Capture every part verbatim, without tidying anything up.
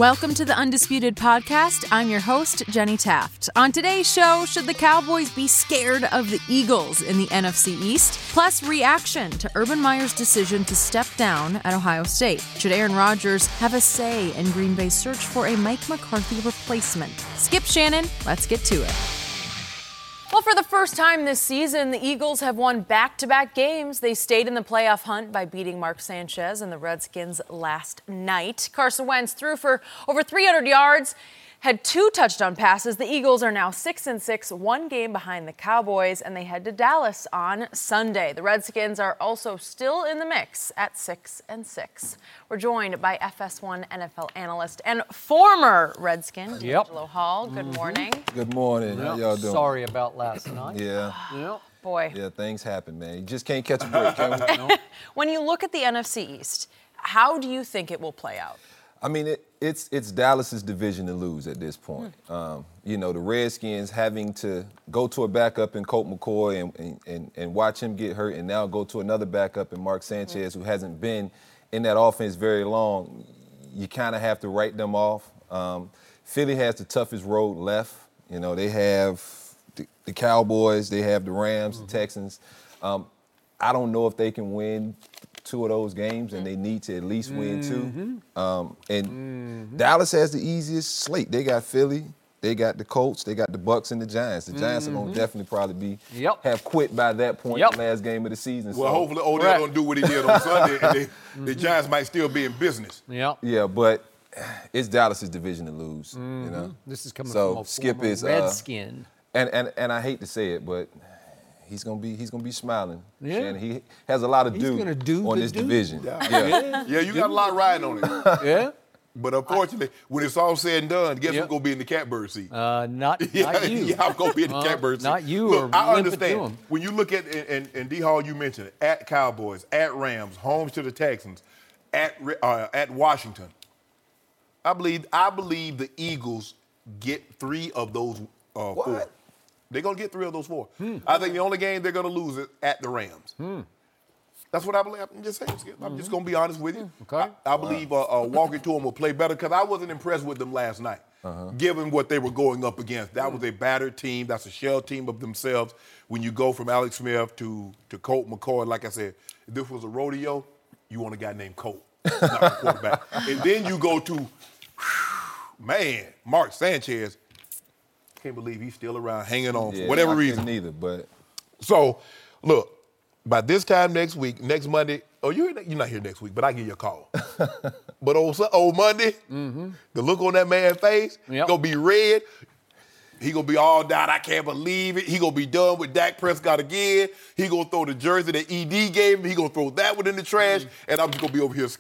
Welcome to the Undisputed Podcast. I'm your host, Jenny Taft. On today's show, should the Cowboys be scared of the Eagles in the N F C East? Plus, reaction to Urban Meyer's decision to step down at Ohio State. Should Aaron Rodgers have a say in Green Bay's search for a Mike McCarthy replacement? Skip Shannon, let's get to it. Well, for the first time this season, the Eagles have won back-to-back games. They stayed in the playoff hunt by beating Mark Sanchez and the Redskins last night. Carson Wentz threw for over three hundred yards, had two touchdown passes. The Eagles are now six and six, one game behind the Cowboys, and they head to Dallas on Sunday. The Redskins are also still in the mix at six and six. We're joined by F S one N F L analyst and former Redskin, Yep. D'Angelo Hall. Good Mm-hmm. morning. Good morning. Yep. How y'all doing? Sorry about last night. Yeah. Yep. Boy. Yeah, things happen, man. You just can't catch a break, can we? When you look at the N F C East, how do you think it will play out? I mean, it, it's it's Dallas's division to lose at this point. Hmm. Um, you know, the Redskins having to go to a backup in Colt McCoy and, and, and, and watch him get hurt, and now go to another backup in Mark Sanchez, who hasn't been in that offense very long. You kind of have to write them off. Um, Philly has the toughest road left. You know, they have the, the Cowboys, they have the Rams, mm-hmm. the Texans. Um, I don't know if they can win two of those games, and they need to at least win Mm-hmm. two. Um, and Mm-hmm. Dallas has the easiest slate. They got Philly, they got the Colts, they got the Bucks and the Giants. The Giants Mm-hmm. are going to definitely probably be Yep. have quit by that point, Yep. the last game of the season. Well, so, hopefully Odell Correct. don't do what he did on Sunday, and they, the Giants might still be in business. Yep. yeah, but it's Dallas's division to lose. Mm-hmm. You know, This is coming So, from a Skip former is, uh, Redskin. and and and I hate to say it, but he's gonna be he's gonna be smiling. Yeah. Shannon. He has a lot of He's do, gonna do on the this do. division. Yeah. Yeah. Yeah, you got a lot riding on it. Yeah? But unfortunately, when it's all said and done, guess Yep. who's going to be in the catbird seat? Uh, not, yeah, not you. yeah, I'm going to be in the Uh, catbird seat. Not you Look, or I limp it to understand. him. When you look at, and, and, and D. Hall, you mentioned it, at Cowboys, at Rams, homes to the Texans, at uh, at Washington, I believe I believe the Eagles get three of those uh, four. What? They're going to get three of those four. Hmm. I think the only game they're going to lose is at the Rams. That's what I believe. I'm just saying, Skip. I'm just going to be honest with you. Okay. I, I believe uh, uh, walking to them will play better because I wasn't impressed with them last night, given what they were going up against. That was a battered team. That's a shell team of themselves. When you go from Alex Smith to, to Colt McCoy, like I said, if this was a rodeo, you want a guy named Colt, not the quarterback. And then you go to, man, Mark Sanchez. Can't believe he's still around hanging on Yeah, for whatever I reason. couldn't either, but So, look, by this time next week, next Monday, oh, you're, you're not here next week, but I give you a call. But on, Sun- on Monday, the look on that man's face, Yep. gonna be red. He gonna be all down. I can't believe it. He gonna be done with Dak Prescott again. He gonna throw the jersey that E D gave him. He gonna throw that one in the trash, and I'm just gonna be over here.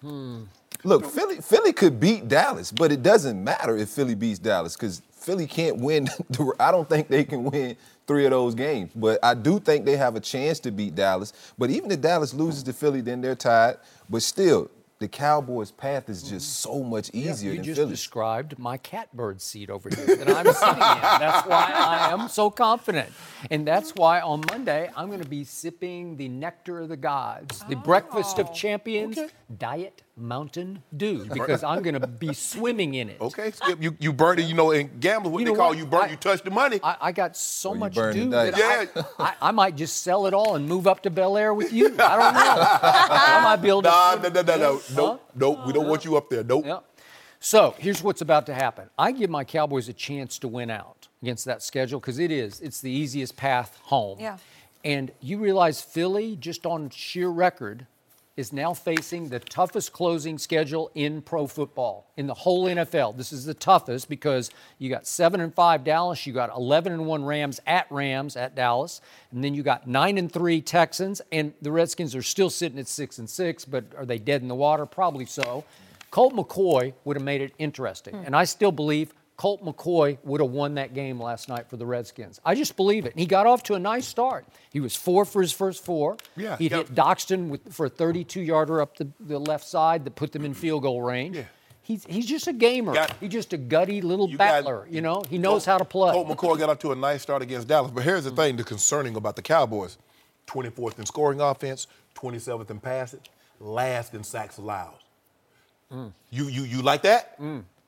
look, Philly Philly could beat Dallas, but it doesn't matter if Philly beats Dallas because Philly can't win. the- I don't think they can win three of those games, but I do think they have a chance to beat Dallas. But even if Dallas loses to Philly, then they're tied. But still, the Cowboys' path is just so much easier You than just Philly. described my catbird seat over here that I'm sitting in. That's why I am so confident. And that's why on Monday, I'm going to be sipping the nectar of the gods, the breakfast of champions, Diet Mountain Dew, because I'm going to be swimming in it. Okay, Skip, you you burned it. You know, in gambling, what You they know call what? you burnt, I- you touched the money. I, I got so you much burned the dew dice. that Yeah. I, I, I might just sell it all and move up to Bel Air with you. I don't know. I might be able to. Nah, no, no, no, no, Huh? nope, nope. We don't want you up there. Nope. Yeah. So here's what's about to happen. I give my Cowboys a chance to win out against that schedule because it is. It's the easiest path home. Yeah. And you realize Philly, just on sheer record, is now facing the toughest closing schedule in pro football, in the whole N F L. This is the toughest because you got seven and five Dallas, you got eleven and one Rams at Rams at Dallas, and then you got nine and three Texans, and the Redskins are still sitting at six and six, but are they dead in the water? Probably so. Colt McCoy would have made it interesting, and I still believe Colt McCoy would have won that game last night for the Redskins. I just believe it. And he got off to a nice start. He was four for his first four. Yeah, He yeah. hit Doxton with, for a thirty-two-yarder up the, the left side that put them in field goal range. Yeah. He's, he's just a gamer. Got- he's just a gutty little You got- battler, you know? He knows how to play. Colt McCoy got off to a nice start against Dallas. But here's the thing, the concerning about the Cowboys. twenty-fourth in scoring offense, twenty-seventh in passing, last in sacks allowed. You you you like that?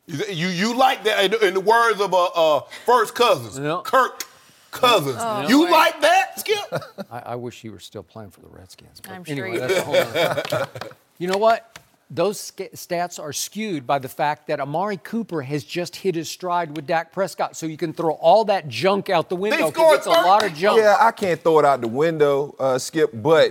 You you like that in, in the words of uh, uh First Cousins, Yeah. Kirk Cousins. Oh, you boy. like that, Skip? I, I wish he were still playing for the Redskins. But I'm sure anyway, he that's a whole other thing. You know what? Those sca- stats are skewed by the fact that Amari Cooper has just hit his stride with Dak Prescott. So you can throw all that junk out the window because scored it's a lot of thirty. junk. Yeah, I can't throw it out the window, uh, Skip, but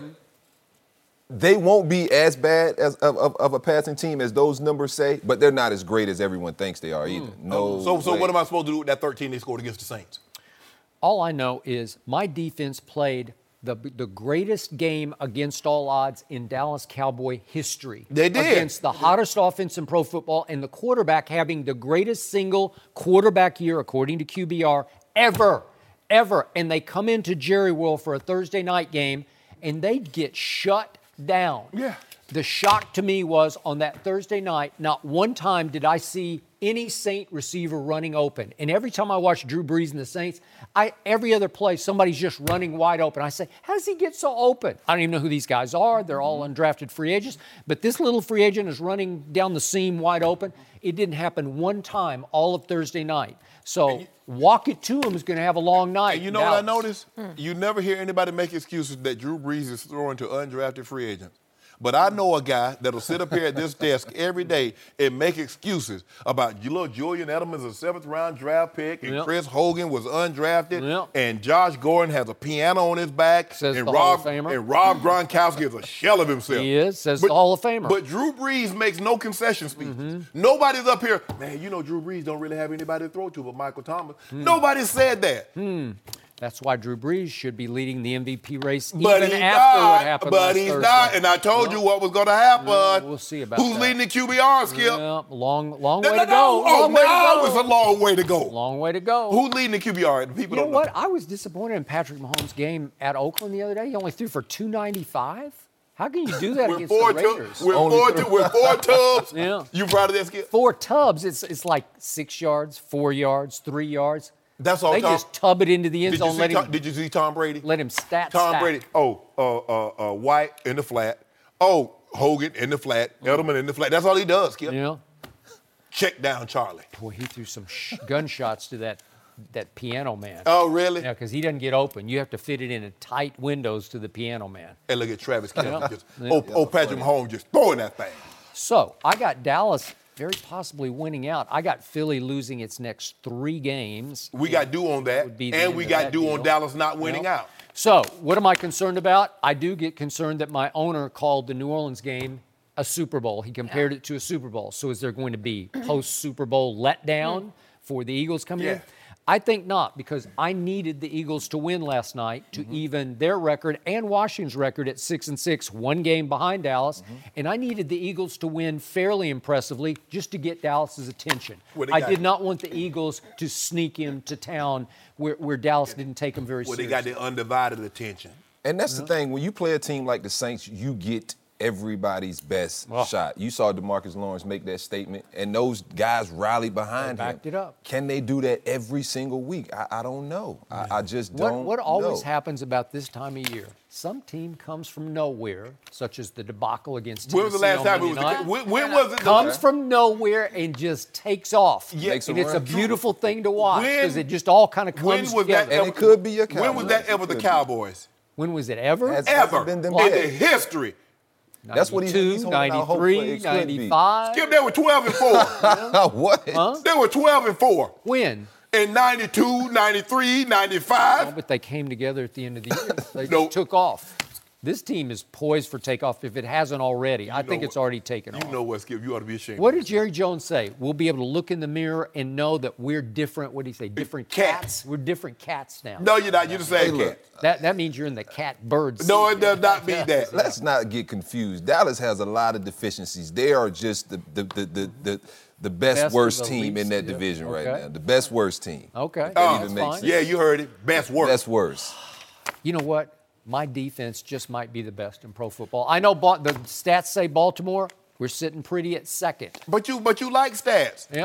they won't be as bad as of, of, of a passing team as those numbers say, but they're not as great as everyone thinks they are either. No. So so way. what am I supposed to do with that thirteen they scored against the Saints? All I know is my defense played the, the greatest game against all odds in Dallas Cowboy history. They did. Against the hottest offense in pro football and the quarterback having the greatest single quarterback year, according to Q B R, ever, ever. And they come into Jerry World for a Thursday night game and they get shut down. Yeah. The shock to me was on that Thursday night, not one time did I see any Saint receiver running open. And every time I watch Drew Brees and the Saints, I every other play, somebody's just running wide open. I say, how does he get so open? I don't even know who these guys are. They're all undrafted free agents. But this little free agent is running down the seam wide open. It didn't happen one time all of Thursday night. So walk it to him is going to have a long night. And you know Dallas. what I noticed? You never hear anybody make excuses that Drew Brees is throwing to undrafted free agents. But I know a guy that'll sit up here at this desk every day and make excuses about you know Julian Edelman's a seventh round draft pick and Yep. Chris Hogan was undrafted Yep. and Josh Gordon has a piano on his back Says and the Hall Rob of Famer. and Rob Gronkowski is a shell of himself. He is, says the Hall of Famer. But Drew Brees makes no concession speeches. Mm-hmm. Nobody's up here, man, you know Drew Brees don't really have anybody to throw to but Michael Thomas. Nobody said that. That's why Drew Brees should be leading the M V P race But even he's after not. what happened But last he's Thursday. not. And I told you what was going to happen. Yeah, we'll see about Who's that. leading the Q B R, Skip? Yeah, long, long No, way no, to no. go. Oh, long way now to it's go. a long way to go. Long way to go. Who's leading the Q B R? The people You know don't what? I was disappointed in Patrick Mahomes' game at Oakland the other day. He only threw for two ninety-five. How can you do that With against four, the tu- Raiders? with, Only four three. tu- with four tubs. Yeah. You proud of that, Skip? Four tubs. It's it's like six yards, four yards, three yards. That's all They Tom. just tub it into the end Did you, zone. see Let Tom, him did you see Tom Brady? let him stat Tom stack. Brady. Oh, uh, uh, uh, White in the flat. Oh, Hogan in the flat. Edelman in the flat. That's all he does, Skip. You know, Check down Charlie. boy, he threw some sh- gunshots to that that piano man. Oh, really? Yeah, because he doesn't get open. You have to fit it in tight windows to the piano man. And look at Travis Kelce. Yeah. Just, Yeah. oh, oh, Patrick Mahomes just throwing that thing. So I got Dallas very possibly winning out. I got Philly losing its next three games. We got due on that. Would be the And end we of got that due on deal. Dallas not winning Yeah. out. So what am I concerned about? I do get concerned that my owner called the New Orleans game a Super Bowl. He compared it to a Super Bowl. So is there going to be post-Super Bowl letdown for the Eagles coming Yeah. in? I think not, because I needed the Eagles to win last night to even their record and Washington's record at six and six, one game behind Dallas, and I needed the Eagles to win fairly impressively just to get Dallas's attention. Well, they I got- did not want the Eagles to sneak into town where, where Dallas didn't take them very Well, they seriously. got their undivided attention. And that's the thing. When you play a team like the Saints, you get everybody's best Oh. shot. You saw DeMarcus Lawrence make that statement, and those guys rallied behind They him. backed it up. Can they do that every single week? I, I don't know. I, I just What, don't what always know. happens about this time of year? Some team comes from nowhere, such as the debacle against When was the Tennessee last on time it was Monday the, night. when, when was it? the- Comes from nowhere and just takes off. Yeah. Makes and a it's a run. beautiful thing to watch When- because it just all kind of When comes was that together. And it could be your When was that Cowboys. ever It the could be. Cowboys? When was it ever? Has- Ever been them in bad. the history. That's what he- he's ninety-two, holding out hope for. It ninety-three, could be. ninety-five. Skip, they were twelve and four. what? Huh? They were twelve and four. When? In ninety-two, ninety-three, ninety-five. Oh, but they came together at the end of the year. They No. just took off. This team is poised for takeoff if it hasn't already. I think know it's what- already taken You off. know what, Skip? You ought to be ashamed. What of did Jerry Jones say? We'll be able to look in the mirror and know that we're different. What did he say? Different Cats. cats. We're different cats now. No, you're not. You're the same Hey, cat. look. That that means you're in the cat bird. No, seat. it does not mean that. Let's not get confused. Dallas has a lot of deficiencies. They are just the the the the, the, the best, Best of worst the team in least, that yeah. division right Okay. now. The best worst team. Okay, That that's even makes fine. sense. Yeah, you heard it. Best work. Best worst. You know what? My defense just might be the best in pro football. I know ba- the stats say Baltimore. We're sitting pretty at second. But you, but you like stats. Yeah.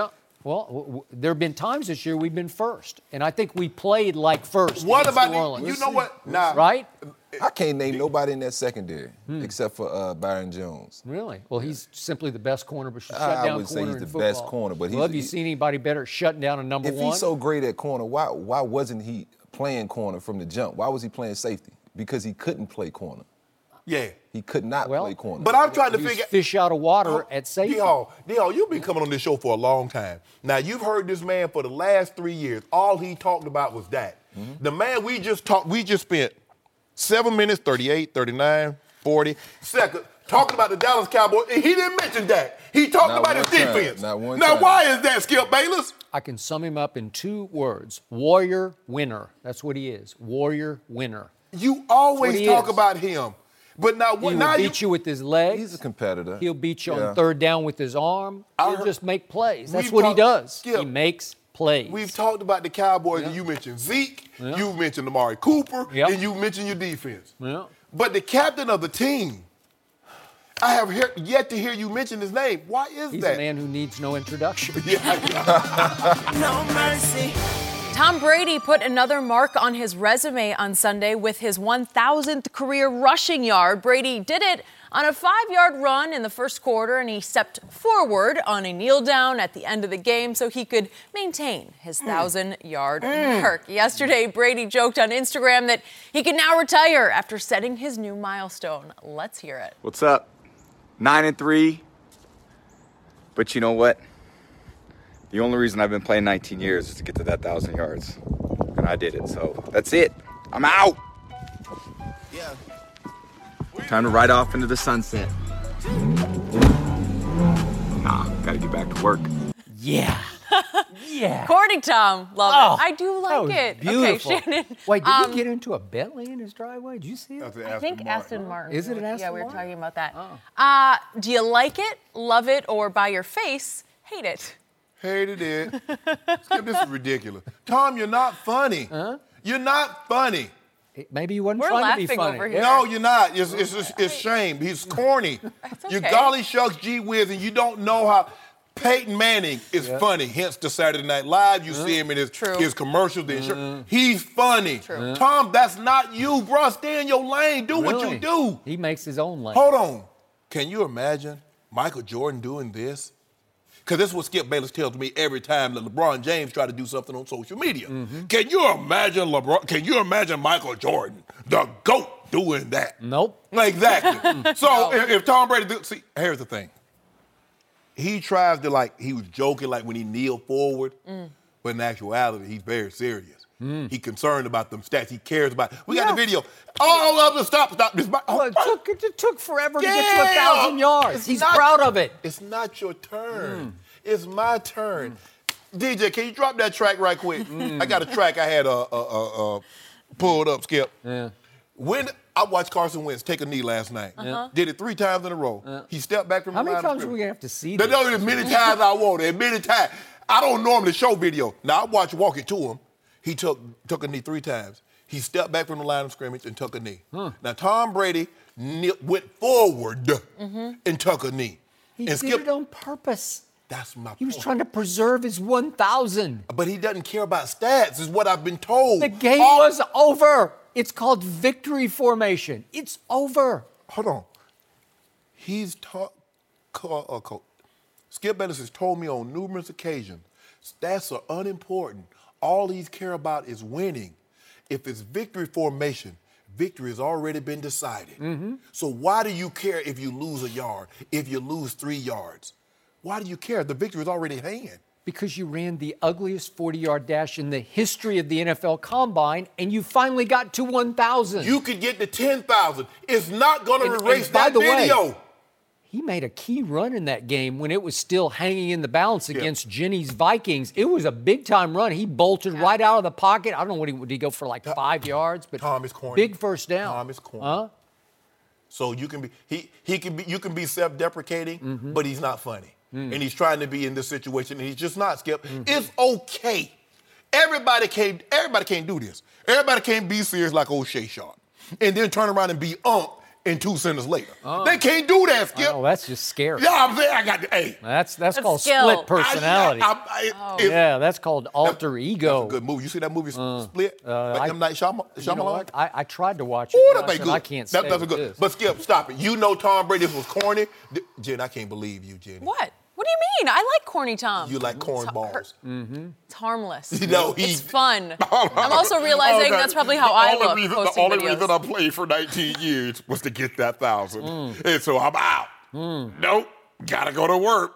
Well, w- w- there have been times this year we've been first, and I think we played like first. What against about New the, Orleans. you know what? Nah, Right? I can't name nobody in that secondary except for uh, Byron Jones. Really? Well, he's simply the best corner, but shut I down would say corner he's in the football. best corner, but well, he's- have you he- seen anybody better at shutting down a number If one? he's so great at corner, why why wasn't he playing corner from the jump? Why was he playing safety? Because he couldn't play corner. Yeah. He could not Well, play corner. But I'm trying to He's figure fish out of water at safety. D-Hall, D-Hall, you've been coming on this show for a long time. Now, you've heard this man for the last three years. All he talked about was that. Mm-hmm. The man we just talked, we just spent seven minutes, thirty-eight, thirty-nine, forty seconds talking about the Dallas Cowboys, and he didn't mention that. He talked Not about his one time. defense. Not one now, time. why is that, Skip Bayless? I can sum him up in two words. Warrior winner. That's what he is. Warrior winner. You always he talk is. about him. But now, He what, will now beat you, with his legs. He's a competitor. He'll beat you Yeah. on third down with his arm. I He'll heard- just make plays. That's We've what he talked- does. Skip, he makes plays. We've talked about the Cowboys, and you mentioned Zeke, Yeah. you mentioned Amari Cooper, Yep. and you mentioned your defense. Yeah. But the captain of the team, I have hear, yet to hear you mention his name. Why is He's that? a man who needs no introduction. Yeah, yeah. No mercy. Tom Brady put another mark on his resume on Sunday with his one thousandth career rushing yard. Brady did it on a five-yard run in the first quarter, and he stepped forward on a kneel down at the end of the game so he could maintain his thousand-yard mark. Yesterday, Brady joked on Instagram that he can now retire after setting his new milestone. Let's hear it. What's up? Nine and three. But you know what? The only reason I've been playing nineteen years is to get to that thousand yards. And I did it. So that's it. I'm out. Yeah. Time to ride off into the sunset. Nah, gotta get back to work. Yeah. Yeah. According Tom, love Oh, it. I do that like was it. Beautiful. Okay, Shannon. Wait, did um, he get into a Bentley in his driveway? Did you see it? That's an I Aston think Martin. Aston Martin. Is it an Aston Yeah, we were Martin? talking about that. Oh. Uh, do you like it, love it, or by your face, hate it? Hated it. Skip, this is ridiculous. Tom, you're not funny. Huh? You're not funny. Maybe he wasn't We're trying to be laughing funny. over here. No, you're not. It's, it's, it's, it's shame. He's corny. It's You okay. golly shucks gee whiz, and you don't know how Peyton Manning is funny. Hence the Saturday Night Live. You see him in his, True. his commercials. The insur- He's funny. True. Tom, that's not you, bro. Stay in your lane. Do what Really? you do. He makes his own lane. Hold on. Can you imagine Michael Jordan doing this? Because this is what Skip Bayless tells me every time that LeBron James try to do something on social media. Mm-hmm. Can you imagine LeBron? Can you imagine Michael Jordan, the GOAT, doing that? Nope. Exactly. So if, if Tom Brady, do, see, here's the thing. He tries to like, he was joking like when he kneeled forward, but in actuality, he's very serious. He's concerned about them stats. He cares about. We got Yeah. the video. All of them, stop, stop. This, Well, it, took, it took forever to get to Yeah. a thousand yards. It's He's not- proud of it. It's not your turn. It's my turn. D J, can you drop that track right quick? I got a track I had uh, uh, uh, uh, pulled up, Skip. Yeah. When I watched Carson Wentz take a knee last night, did it three times in a row. He stepped back from How the many line of times are we scrimmage. going to have to see They this? know as many times I want it, many times. I don't normally show video. Now I watch Walk It to him. He took took a knee three times. He stepped back from the line of scrimmage and took a knee. Now Tom Brady kne- went forward and took a knee. He and did it on purpose. That's my He was point. trying to preserve his one thousand. But he doesn't care about stats, is what I've been told. The game All- was over. It's called victory formation. It's over. Hold on. He's taught. Co- uh, co- Skip Bayless has told me on numerous occasions, stats are unimportant. All he's care about is winning. If it's victory formation, victory has already been decided. So why do you care if you lose a yard, if you lose three yards? Why do you care? The victory is already at hand. Because you ran the ugliest forty-yard dash in the history of the N F L Combine, and you finally got to one thousand. You could get to ten thousand. It's not going And- to and erase by that the way, video. He made a key run in that game when it was still hanging in the balance Yeah. against Jenny's Vikings. It was a big-time run. He bolted right out of the pocket. I don't know what he did. He go for like five yards, but Tom is corny. big first down. Tom is corny. Huh? So you can be he he can be you can be self-deprecating, Mm-hmm. but he's not funny. Mm. And he's trying to be in this situation, and he's just not, Skip. It's okay. Everybody can't everybody can't do this. Everybody can't be serious like O'Shea Sharp. And then turn around and be ump and two sentences later. Oh. They can't do that, Skip. Oh, that's just scary. Yeah, I'm saying I got the hey. That's that's, That's called skill. split personality. I, I, I, Oh. if- yeah, that's called alter ego. That's a good movie. You see that movie Uh, Split? uh, like I- M. Night Shyam- You know Shyamalan? what? I, I tried to watch it. Ooh, and that I be said, good. I can't that, stay That's a with good. this. But Skip, stop it. You know Tom Brady was corny. D- Jen, I can't believe you, Jenny. What? What do you mean? I like corny Tom. You like cornballs. It's harmless. You know, he- it's fun. I'm also realizing Okay. that's probably how I The only look reason, posting The only videos. reason I played for nineteen years was to get that thousand. And so I'm out. Nope. Gotta go to work.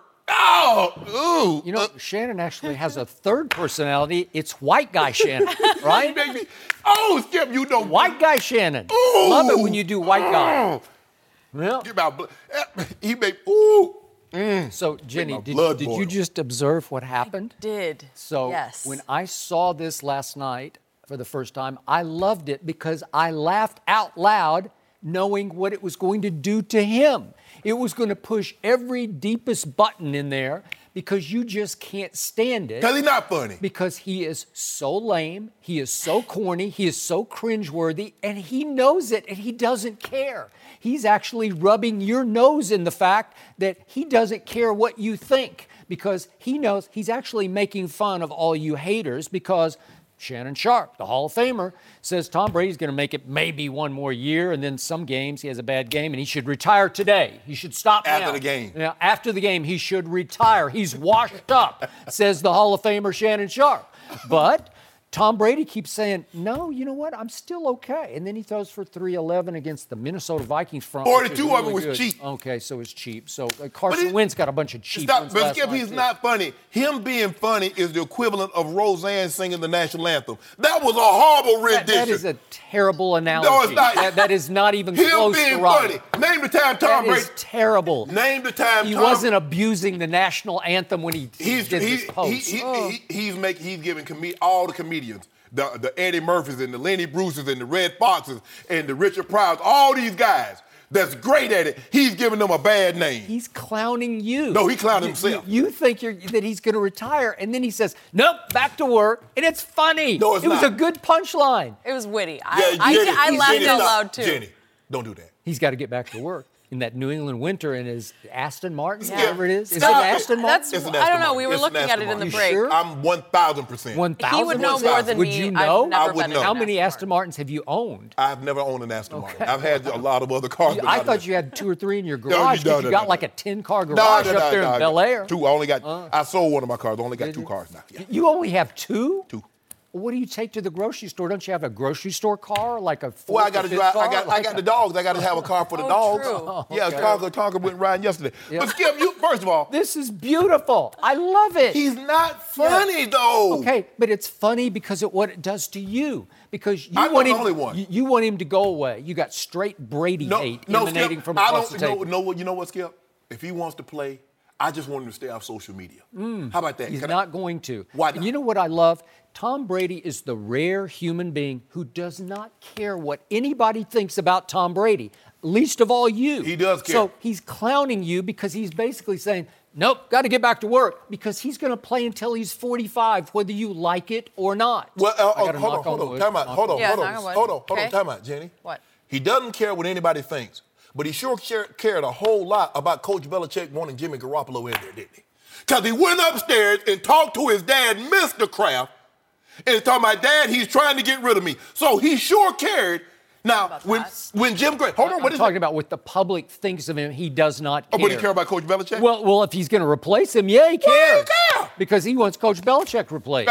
Oh, ooh. You know, Uh, Shannon actually has a third personality. It's white guy Shannon, he right? make me, oh, Skip, you know. White guy Shannon. Ooh. Love it when you do white guy. Oh, Yeah. Get my blood. He made, ooh. So, Jenny, my did, blood did you boil. just observe what happened? Did. So yes. when I saw this last night for the first time, I loved it because I laughed out loud knowing what it was going to do to him. It was going to push every deepest button in there because you just can't stand it. Because he's not funny. Because he is so lame, he is so corny, he is so cringeworthy, and he knows it and he doesn't care. He's actually rubbing your nose in the fact that he doesn't care what you think because he knows he's actually making fun of all you haters because Shannon Sharpe, the Hall of Famer, says Tom Brady's going to make it maybe one more year, and then some games he has a bad game, and he should retire today. He should stop After now. the game. Yeah, after the game, he should retire. He's washed up, says the Hall of Famer Shannon Sharpe. But Tom Brady keeps saying, no, you know what? I'm still okay. And then he throws for three eleven against the Minnesota Vikings front. which is forty-two of it really was good. cheap. Okay, so it's cheap. So uh, Carson it- Wentz got a bunch of cheap Stop, ones but last Skip, night, he's too. not funny. Him being funny is the equivalent of Roseanne singing the national anthem. That was a horrible That, rendition. that is a terrible analogy. No, it's not. That, that is not even Him close being to right. funny. Name the time Tom That Brady. is terrible. Name the time He Tom wasn't abusing the national anthem when he He's did he, this post. he, he, Oh. he, he's making he's giving com- all the comedians, the the Eddie Murphys and the Lenny Bruces and the Red Foxes and the Richard Pryor's, all these guys that's great at it. He's giving them a bad name. He's clowning you. No, he clowned You- himself. You, you think you're, that he's going to retire, and then he says, "Nope, back to work," and it's funny. No, it's it was not. a good punchline. It was witty. Yeah, I, I, Jenny, did- I Jenny, laughed out stop. loud too. Jenny, don't do that. He's got to get back to work in that New England winter in his Aston Martin, Yeah. whatever it is. Is it Stop. Aston Martin? That's. It's an I Aston don't know. Martin. We were It's an looking at Aston it in the Martin. break. sure? I'm one thousand percent. One thousand. He would know more than Would me. you I've know? never I would been in know. an How many Aston Aston Martins have you owned? I've never owned an Aston Martin. I've had a lot of other cars. but I not thought an- you had two or three in your No, garage. no, but you no, got no, like no. a ten-car No, garage no, up no, there no, in no. Bel Air. Two. I only got. I sold one of my cars. I only got two cars now. Yeah. You only have two? Two. What do you take to the grocery store? Don't you have a grocery store car, like a fourth Well, I or got to fifth drive. I car? got. I Like got a- the dogs. I got to have a car for the Oh, dogs. true. Oh, Yeah, okay. Tonka Tonka went riding yesterday. Yeah. But Skip, you first of all, This is beautiful. I love it. he's not funny though. Okay, but it's funny because of what it does to you. Because you I'm want not him, the only one. You, you want him to go away. You got straight Brady No, hate no, emanating Skip, from I across don't the know. table. Know what? You know what, Skip? If he wants to play, I just want him to stay off social media. How about that? He's Can I- not going to. Why And not? you know what I love? Tom Brady is the rare human being who does not care what anybody thinks about Tom Brady, least of all you. He does care. So he's clowning you because he's basically saying, nope, got to get back to work because he's going to play until he's forty-five, whether you like it or not. Well, uh, I oh, gotta hold on, knock hold on, wood. time out, Knock hold on, Yeah, hold knock on, on wood. hold on, hold on, Okay. time out, Jenny. What? He doesn't care what anybody thinks, but he sure care, cared a whole lot about Coach Belichick wanting Jimmy Garoppolo in there, didn't he? Because he went upstairs and talked to his dad, Mister Kraft, and talking about, Dad, he's trying to get rid of me. So he sure cared. Now, About when that. when Jim Gray, hold on, I'm what is talking it? about what the public thinks of him. He does not Oh, care. but he care about Coach Belichick? Well, well, if he's going to replace him, yeah, he Why cares. he care? Because he wants Coach Belichick replaced.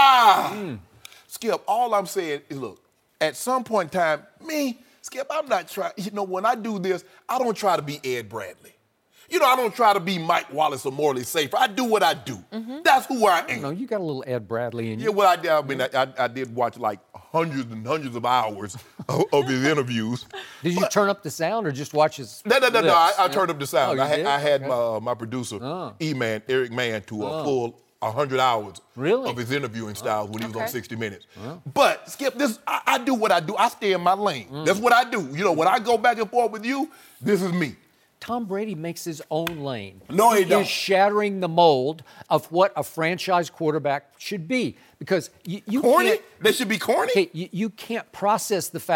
Ah! Skip, all I'm saying is, look, at some point in time, me, Skip, I'm not trying, you know, when I do this, I don't try to be Ed Bradley. You know, I don't try to be Mike Wallace or Morley Safer. I do what I do. That's who I am. No, you got a little Ed Bradley in you. Yeah, well, I did. I mean, I, I, I did watch like hundreds and hundreds of hours of, of his interviews. Did you turn up the sound or just watch his? No, no, no, no. I, I lips? turned up the sound. Oh, I you had, did? I had Okay. my, uh, my producer, Oh. E-Man, Eric Mann, to a Oh. full one hundred hours Really? of his interviewing styles when he was on Okay. sixty minutes. But, Skip, this I, I do what I do. I stay in my lane. That's what I do. You know, when I go back and forth with you, this is me. Tom Brady makes his own lane. No, he don't. is shattering the mold of what a franchise quarterback should be. Because you, you Corny? can't, They should be corny? okay, you, you can't process the fact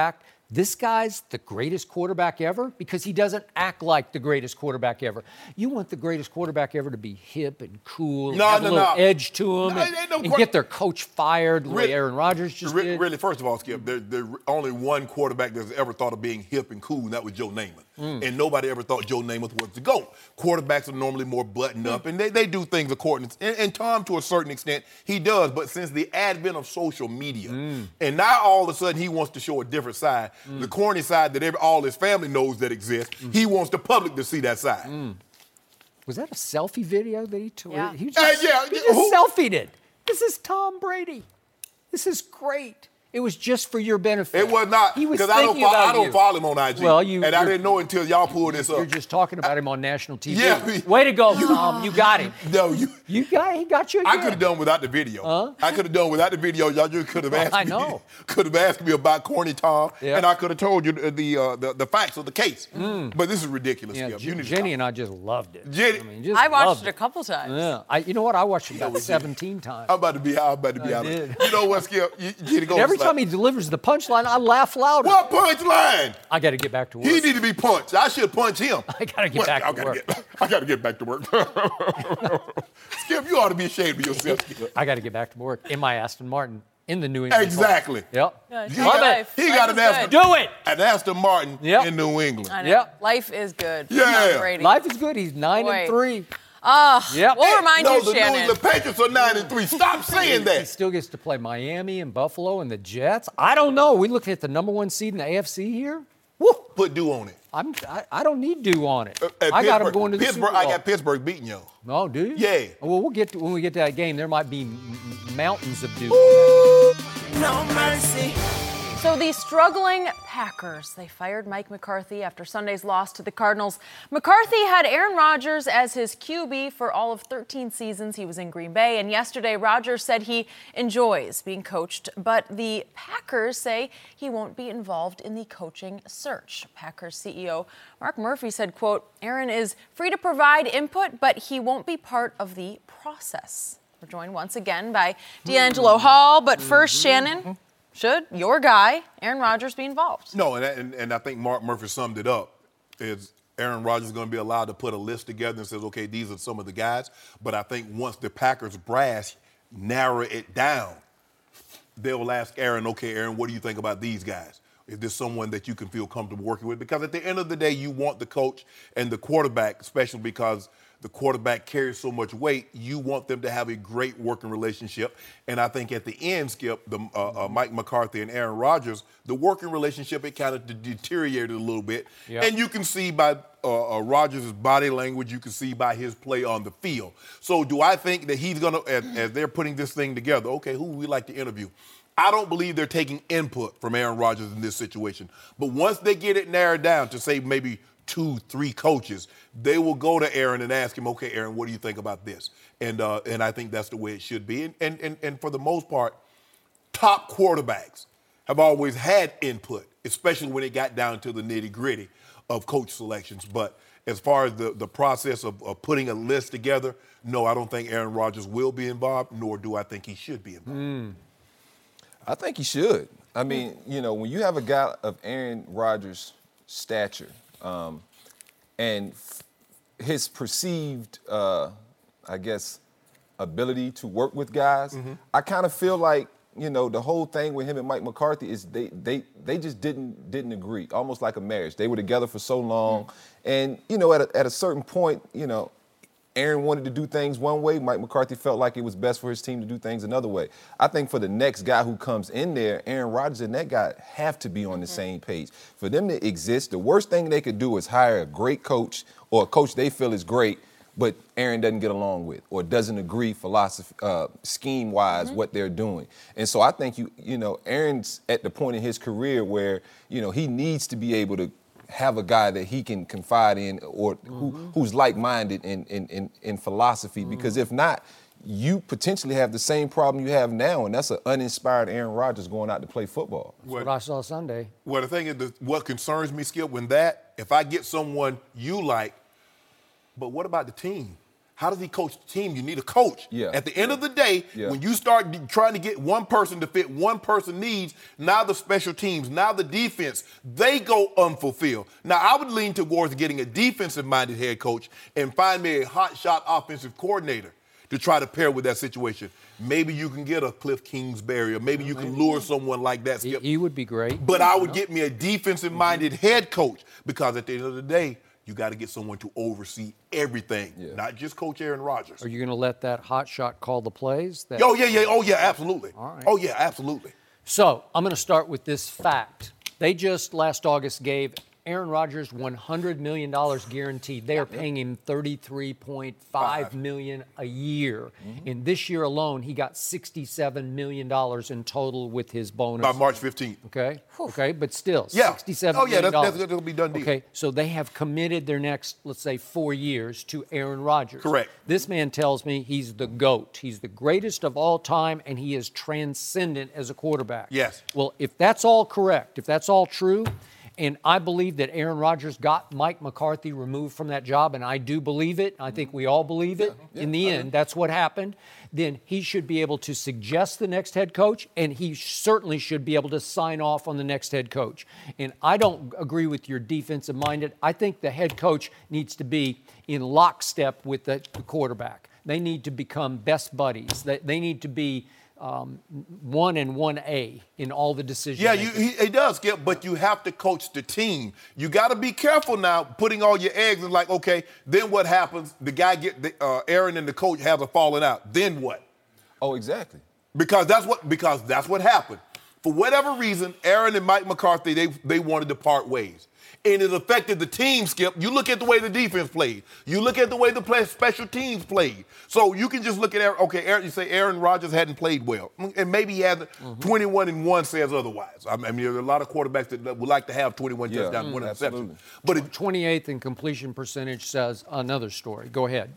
This guy's the greatest quarterback ever because he doesn't act like the greatest quarterback ever. You want the greatest quarterback ever to be hip and cool and No, have no, a little no. edge to him No, and, ain't no and quar- get their coach fired the way Really- Aaron Rodgers just Re- did. Really, first of all, Skip, there, there's only one quarterback that's ever thought of being hip and cool, and that was Joe Namath. Mm. And nobody ever thought Joe Namath was the GOAT. Quarterbacks are normally more buttoned up, and they, they do things according to, and, and Tom, to a certain extent, he does. But since the advent of social media, Mm. and now all of a sudden he wants to show a different side, the corny side that every, all his family knows that exists, he wants the public to see that side. Was that a selfie video that he took? Yeah. He Uh, just, yeah, he yeah, just who- selfied it. This is Tom Brady. This is great. It was just for your benefit. It was not, He was because I don't, thinking fo- about I don't you. follow him on I G. Well, you- and I you're- didn't know until y'all pulled this up. You're just talking about him on national T V. Yeah. Way to go, Tom. You got him. No, you. You got he got you again. I could have done without the video. Huh? I could have done without the video. Y'all just could have asked I me. know. Could have asked me about corny Tom, Yeah. and I could have told you the the, uh, the the facts of the case. But this is ridiculous. Yeah, Skip. J- You need to Jenny stop. and I just loved it. Jenny- I mean, just I watched loved it a couple times. Yeah, I, you know what? I watched it about was it. seventeen times. I'm about to be. I'm about to be I out. did. You know what, Skip? You, you need to go. And every slap. time he delivers the punchline, I laugh louder. What punchline? I got to get back to work. He need to be punched. I should punch him. I gotta get What? back I to gotta work. Get, I got to get back to work. Skip, you ought to be ashamed of yourself. Skip. I got to get back to work in my Aston Martin in the New England. Exactly. Yep. Good. He Love got, life. he Life got is an Aston, good. Do it. an Aston Martin Yep. in New England. I know. Yep. Life is good. Yeah. Tom Brady. Life is good. He's nine Boy. and three. Ah, Yep. we'll remind no, you, the New Shannon. England Patriots are nine and three. Stop saying He that. still gets to play Miami and Buffalo and the Jets. I don't know. We looking at the number one seed in the A F C here. Woo! Put dew on it. I'm, I, I don't need dew on it. Uh, at I got him Pittsburgh- going to the Pittsburgh. Super Bowl. I got Pittsburgh beating you. Oh, do you? Yeah. Well, we'll get to, when we get to that game. There might be m- m- mountains of dew. No mercy. So the struggling Packers, they fired Mike McCarthy after Sunday's loss to the Cardinals. McCarthy had Aaron Rodgers as his Q B for all of thirteen seasons he was in Green Bay, and yesterday Rodgers said he enjoys being coached, but the Packers say he won't be involved in the coaching search. Packers C E O Mark Murphy said, quote, Aaron is free to provide input, but he won't be part of the process. We're joined once again by D'Angelo Hall, but first, Shannon, should your guy, Aaron Rodgers, be involved? No, and, and and I think Mark Murphy summed it up. Is Aaron Rodgers going to be allowed to put a list together and says, okay, these are some of the guys. But I think once the Packers brass narrow it down, they'll ask Aaron, okay, Aaron, what do you think about these guys? Is this someone that you can feel comfortable working with? Because at the end of the day, you want the coach and the quarterback, especially because the quarterback carries so much weight, you want them to have a great working relationship. And I think at the end, Skip, the uh, uh, Mike McCarthy and Aaron Rodgers, the working relationship, it kind of de- deteriorated a little bit. Yep. And you can see by uh, uh, Rodgers' body language, you can see by his play on the field. So do I think that he's going to, as, as they're putting this thing together, okay, who would we like to interview? I don't believe they're taking input from Aaron Rodgers in this situation. But once they get it narrowed down to say maybe two, three coaches, they will go to Aaron and ask him, okay, Aaron, what do you think about this? And uh, and I think that's the way it should be. And, and, and, and for the most part, top quarterbacks have always had input, especially when it got down to the nitty gritty of coach selections. But as far as the, the process of, of putting a list together, no, I don't think Aaron Rodgers will be involved, nor do I think he should be involved. Mm. I think he should. I mean, you know, when you have a guy of Aaron Rodgers' stature um, and f- his perceived, uh, I guess, ability to work with guys, Mm-hmm. I kind of feel like, you know, the whole thing with him and Mike McCarthy is they they they just didn't didn't agree, almost like a marriage. They were together for so long, Mm. and you know, at a, at a certain point, you know, Aaron wanted to do things one way. Mike McCarthy felt like it was best for his team to do things another way. I think for the next guy who comes in there, Aaron Rodgers and that guy have to be on the same page. For them to exist, the worst thing they could do is hire a great coach or a coach they feel is great, but Aaron doesn't get along with or doesn't agree philosophy, uh, scheme-wise, what they're doing. And so I think, you you know, Aaron's at the point in his career where, you know, he needs to be able to have a guy that he can confide in or who, who's like-minded in, in, in, in philosophy, because if not, you potentially have the same problem you have now, and that's an uninspired Aaron Rodgers going out to play football. What I saw Sunday. Well, the thing is, the, what concerns me, Skip, when that, if I get someone you like, but what about the team? How does he coach the team? You need a coach. Yeah. At the end of the day, Yeah. when you start d- trying to get one person to fit one person's needs, now the special teams, now the defense, they go unfulfilled. Now, I would lean towards getting a defensive-minded head coach and find me a hot-shot offensive coordinator to try to pair with that situation. Maybe you can get a Cliff Kingsbury, or maybe you can lure someone like that. He, Skip. he would be great. But I would get me a defensive-minded head coach, because at the end of the day, you got to get someone to oversee everything, Yeah. not just Coach Aaron Rodgers. Are you going to let that hot shot call the plays? That- Oh, yeah, yeah, oh, yeah, absolutely. All right. Oh, yeah, absolutely. So I'm going to start with this fact. They just last August gave Aaron Rodgers one hundred million dollars guaranteed. They are paying him thirty-three point five million dollars a year. Mm-hmm. And this year alone, he got sixty-seven million dollars in total with his bonus. By March fifteenth. Okay, okay, but still, Yeah. sixty-seven Oh, yeah, million that's- dollars. that's gonna be done deal. Okay, so they have committed their next, let's say, four years to Aaron Rodgers. Correct. This man tells me he's the GOAT. He's the greatest of all time, and he is transcendent as a quarterback. Yes. Well, if that's all correct, if that's all true, and I believe that Aaron Rodgers got Mike McCarthy removed from that job, and I do believe it. I think we all believe it. Yeah, In the yeah, I end, that's what happened. Then he should be able to suggest the next head coach, and he certainly should be able to sign off on the next head coach. And I don't agree with your defensive-minded. I think the head coach needs to be in lockstep with the, the quarterback. They need to become best buddies. They, they need to be um, one and one A in all the decisions. Yeah, you, he, he does, Skip, but you have to coach the team. You got to be careful now putting all your eggs in, like, okay, then what happens? The guy get the, uh, Aaron and the coach have a falling out. Then what? Oh, exactly. Because that's what because that's what happened. For whatever reason, Aaron and Mike McCarthy, they they wanted to part ways. And it affected the team, Skip. You look at the way the defense played. You look at the way the play, special teams played. So you can just look at Aaron. Okay, Aaron, you say Aaron Rodgers hadn't played well. And maybe he hasn't. Mm-hmm. twenty-one and one says otherwise. I mean, there are a lot of quarterbacks that, that would like to have twenty-one Yeah, touchdowns, one mm, interception. absolutely. But it, twenty-eighth in completion percentage says another story. Go ahead.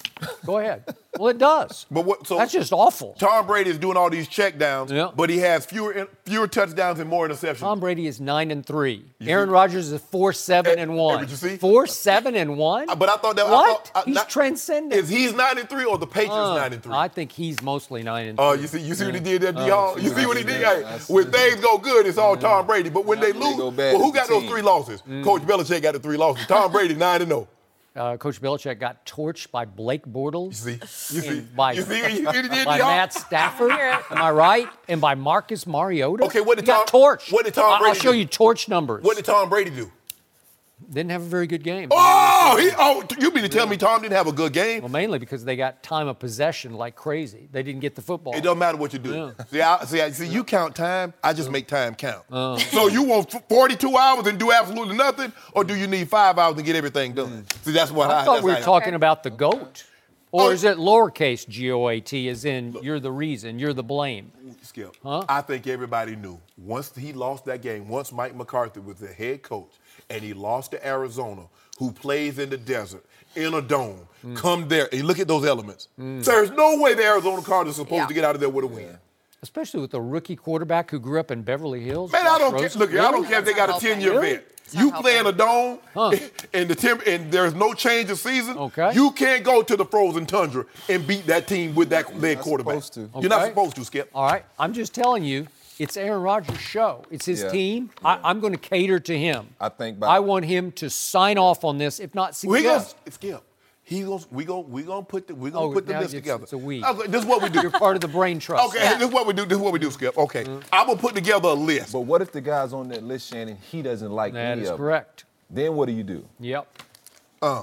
Go ahead. Well, it does. But what? So That's just awful. Tom Brady is doing all these check downs, Yeah. but he has fewer fewer touchdowns and more interceptions. Tom Brady is nine and three. You Aaron see? Rodgers is four seven Eh, and eh, one. but you see? Four seven and one. But I thought that I what? thought, uh, he's not- transcendent. Is he's nine and three or the Patriots Uh, nine and three? I think he's mostly nine and three. Oh, you see, you see what he did there, Uh, Dion? You see what he did? I Hey, see when what he things did. go good, it's all Tom Brady. But when they When lose, they go bad, well, who it's got the those team. three losses? Coach Belichick got the three losses. Tom Brady nine and zero. Uh, Coach Belichick got torched by Blake Bortles. You see, you see, and by, you see, what you see what he did, by Dion? Matt Stafford. Am I right? And by Marcus Mariota. Okay, what did he got Tom- torched. what did Tom I- I'll Brady show do? you torch numbers. What did Tom Brady do? Didn't have a very good game. Oh, he, oh, you mean to tell me Tom didn't have a good game? Well, mainly because they got time of possession like crazy. They didn't get the football. It don't matter what you do. Yeah. See, I, see, I, see, you count time. I just make time count. Uh. So you want f- forty-two hours and do absolutely nothing, or do you need five hours to get everything done? See, that's what I. I thought that's we were how I- talking about the GOAT. Or Oh. is it lowercase G O A T, as in you're the reason, you're the blame? Skip. Huh? I think everybody knew once he lost that game, once Mike McCarthy was the head coach and he lost to Arizona, who plays in the desert, in a dome, Mm. come there and look at those elements. There's no way the Arizona Cardinals are supposed Yeah. to get out of there with a win. Especially with a rookie quarterback who grew up in Beverly Hills. Man, I Josh don't care. Rosen. Look, I don't Really? care if they got a That's not ten-year helping. vet. It's not You play in a helping. dome, Huh. and the temp, and there's no change of season. Okay. You can't go to the frozen tundra and beat that team with that lead not quarterback. supposed to. You're not Okay. supposed to, Skip. All right, I'm just telling you, it's Aaron Rodgers' show. It's his Yeah. team. I, I'm going to cater to him. I think by- I want him to sign off on this, if not We gonna suggest. Skip. He goes. We gonna we gonna put the we gonna Oh, put the now list it's- together. it's a we. I was like, this is what we do. You're part of the brain trust. Okay, this is what we do. This is what we do, Skip. Okay, Mm-hmm. I'm gonna put together a list. But what if the guy's on that list, Shannon, he doesn't like That any is of them? correct. Then what do you do? Yep. Uh,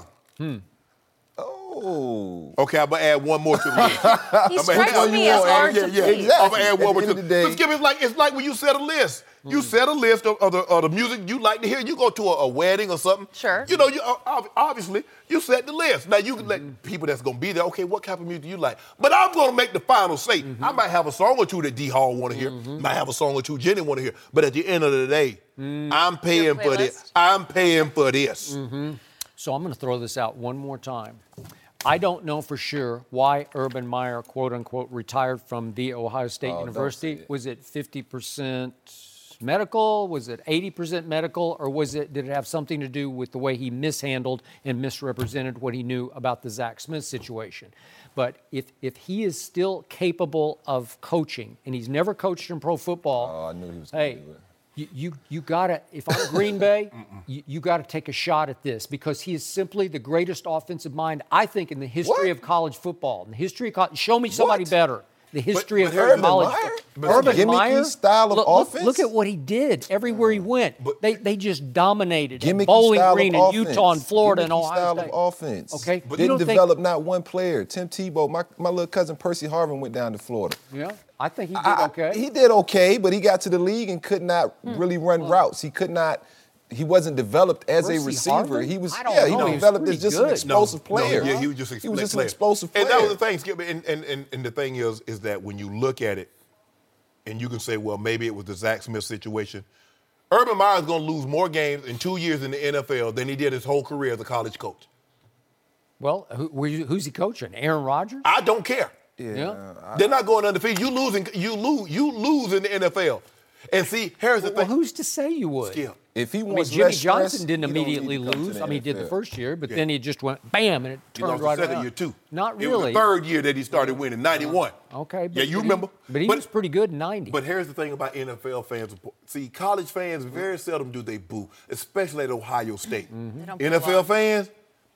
Oh. okay, I'm gonna add one more to the list. He I'ma strikes add me one as more. hard yeah, to yeah. please. Exactly. I'm gonna add At one the more end to of the day- But Skip, it's like it's like when you set a list. You set a list of, of, the, of the music you like to hear. You go to a, a wedding or something. Sure. You know, you ob- obviously you set the list. Now you can let people that's gonna be there. Okay, what type of music you like? But I'm gonna make the final say. I might have a song or two that D Hall want to hear. Might have a song or two Jenny want to hear. But at the end of the day, I'm paying Your for this. playlist. I'm paying for this. So I'm going to throw this out one more time. I don't know for sure why Urban Meyer, quote unquote, retired from The Ohio State Oh, don't University. say it. Was it fifty percent medical? Was it eighty percent medical? Or was it, did it have something to do with the way he mishandled and misrepresented what he knew about the Zach Smith situation? But if, if he is still capable of coaching, and he's never coached in pro football, Oh, I knew he was gonna hey, do it. you, you, you gotta, if I'm Green Bay, you, you gotta take a shot at this because he is simply the greatest offensive mind, I think, in the history What? of college football. In the history of college, show me somebody What? better. The history but of Urban college. Meyer? But Urban gimmicky Meyer style of look, look- offense? Look at what he did everywhere he went. But- they they just dominated. Gimmicky Bowling style Green of and offense. Utah and Florida and Gimmicky Ohio style State. of offense. Okay, but you Didn't don't think- develop not one player. Tim Tebow, my, my little cousin Percy Harvin went down to Florida. Yeah, I think he did I- okay. He did okay, but he got to the league and could not Hmm. really run routes. He could not. He wasn't developed as Percy a receiver. Harvin? He was. I don't Yeah, he know. He was developed pretty as just good. an explosive No, player. yeah, he was just, He was just an player. explosive player. And that was the thing, Skip. And, and, and, and the thing is, is that when you look at it, and you can say, well, maybe it was the Zach Smith situation. Urban Meyer is going to lose more games in two years in the N F L than he did his whole career as a college coach. Well, who, were you- who's he coaching? Aaron Rodgers? I don't care. Yeah. They're not going undefeated. You losing, you lose, you lose in the N F L. And see, here's the Well, thing. who's to say you would? Skip. If he I mean, wants Jimmy less Johnson stress, didn't he don't need immediately to come to lose. the I mean, he did N the F L. first year, but Yeah. then he just went bam and it He turned lost right the second around. year too. Not It was really. the third year that he started winning, ninety-one. Okay. Yeah, but- you but he- remember. but he was pretty good in ninety. But here's the thing about N F L fans. See, college fans very seldom do they boo, especially at Ohio State. don't N F L boo a lot. fans,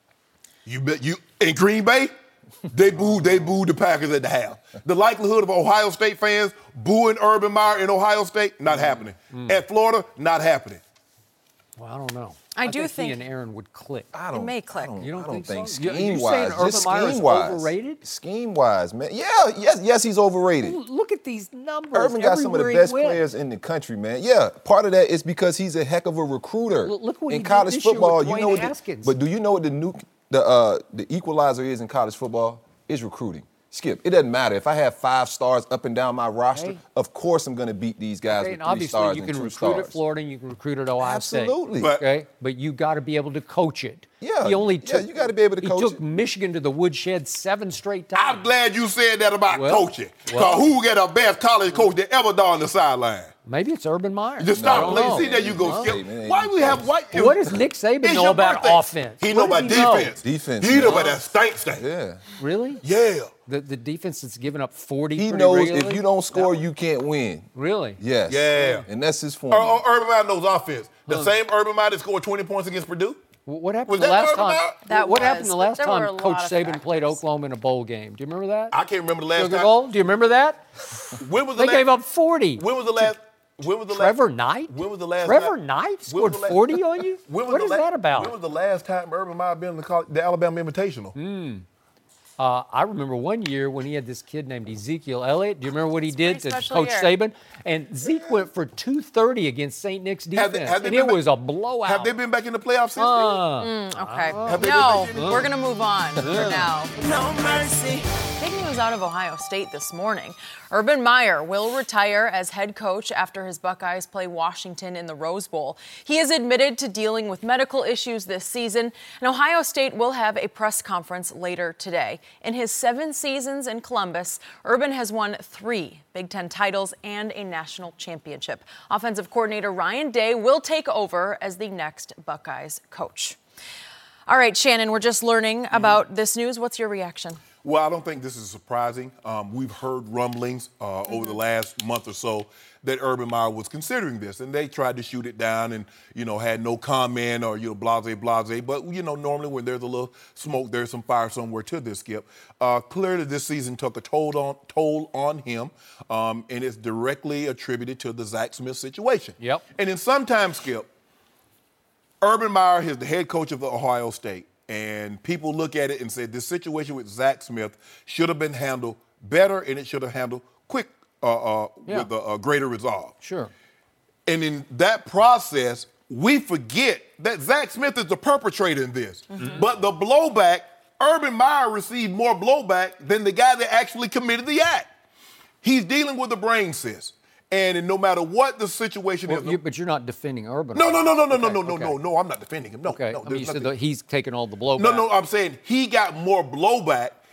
you bet you in Green Bay, they booed they booed the Packers at the half. The likelihood of Ohio State fans booing Urban Meyer in Ohio State, not happening. At Florida, not happening. Well, I don't know. I do think, think- he and Aaron would click. I don't, may click. I don't, You don't I don't think think, so? You- you scheme saying wise, Urban just Meyer is scheme wise, overrated? scheme wise, man. Yeah, yes, yes, he's overrated. Look at these numbers. Urban got some of the everywhere he best went. players in the country, man. Yeah, part of that is because he's a heck of a recruiter. Look- look what in he did college this year football, with you Dwayne know what? The, Haskins. but do you know what the new the uh, the equalizer is in college football? Is recruiting. Skip. It doesn't matter if I have five stars up and down my roster. Hey. Of course, I'm going to beat these guys Okay, with and three obviously stars you and can two recruit stars. at Florida and you can recruit at Ohio Absolutely. State. But- okay, but you got to be able to coach it. Yeah, he only yeah, took. you gotta be able to he coach took it. Michigan to the woodshed seven straight times. I'm glad you said that about Well, coaching. Because well. who got the best college coach that ever done on the sideline? Maybe it's Urban Meyer. Just I stop. don't Let know. me see there you go, No. Skip. Hey, man, Why we have why? What does Nick Saban It's know your about birthday. offense? He What know does about he know? defense. Defense, He know yeah. about that stank stank. Yeah. Really? Yeah. The the defense that's given up forty. He pretty knows regularly? if you don't score, That- you can't win. Really? Yes. Yeah. And that's his Or, formula. or Urban Meyer knows offense. The same Urban Meyer that scored twenty points against Purdue. Wh- What happened Was the that last Urban time? Meyer? That what was, happened the but last there were a time lot Coach of Saban played factors. Oklahoma in a bowl game? Do you remember that? I can't remember the last Sugar time. Bowl? Do you remember that? When was the They last? gave up forty. When was the last? When was the Trevor last? Knight? When was the last? Trevor time- Knight when was scored the last- forty on you? When was What the is la- that about? When was the last time Urban Meyer been in the, college, the Alabama Invitational? Uh, I remember one year when he had this kid named Ezekiel Elliott. Do you remember what he did pretty to special Coach year. Saban? And Zeke went for two thirty against Saint Nick's defense, Have they- have they and been it back- was a blowout. Have they been back in the playoffs since Uh, Okay. Have they No, been back we're going to move on for now. No mercy. Big news out of Ohio State this morning. Urban Meyer will retire as head coach after his Buckeyes play Washington in the Rose Bowl. He has admitted to dealing with medical issues this season, and Ohio State will have a press conference later today. In his seven seasons in Columbus, Urban has won three Big Ten titles and a national championship. Offensive coordinator Ryan Day will take over as the next Buckeyes coach. All right, Shannon, we're just learning about this news. What's your reaction? Well, I don't think this is surprising. Um, we've heard rumblings uh, over the last month or so that Urban Meyer was considering this, and they tried to shoot it down and, you know, had no comment or, you know, blase, blase. But, you know, normally when there's a little smoke, there's some fire somewhere to this, Skip. Uh, clearly this season took a toll on, toll on him, um, and it's directly attributed to the Zach Smith situation. Yep. And then sometimes, Skip, Urban Meyer is the head coach of the Ohio State. And people look at it and say this situation with Zach Smith should have been handled better, and it should have handled quick uh, uh, Yeah. with a, a greater resolve. Sure. And in that process, we forget that Zach Smith is the perpetrator in this. But the blowback, Urban Meyer received more blowback than the guy that actually committed the act. He's dealing with a brain cyst. And no matter what the situation Well, is, you, but you're not defending Urban. no, no, no, no, no, no, Okay, no, no, okay. no, no. I'm not defending him. No, Okay. no. I mean, there's you said nothing- that he's taking all the blowback. No, no, I'm saying he got more blowback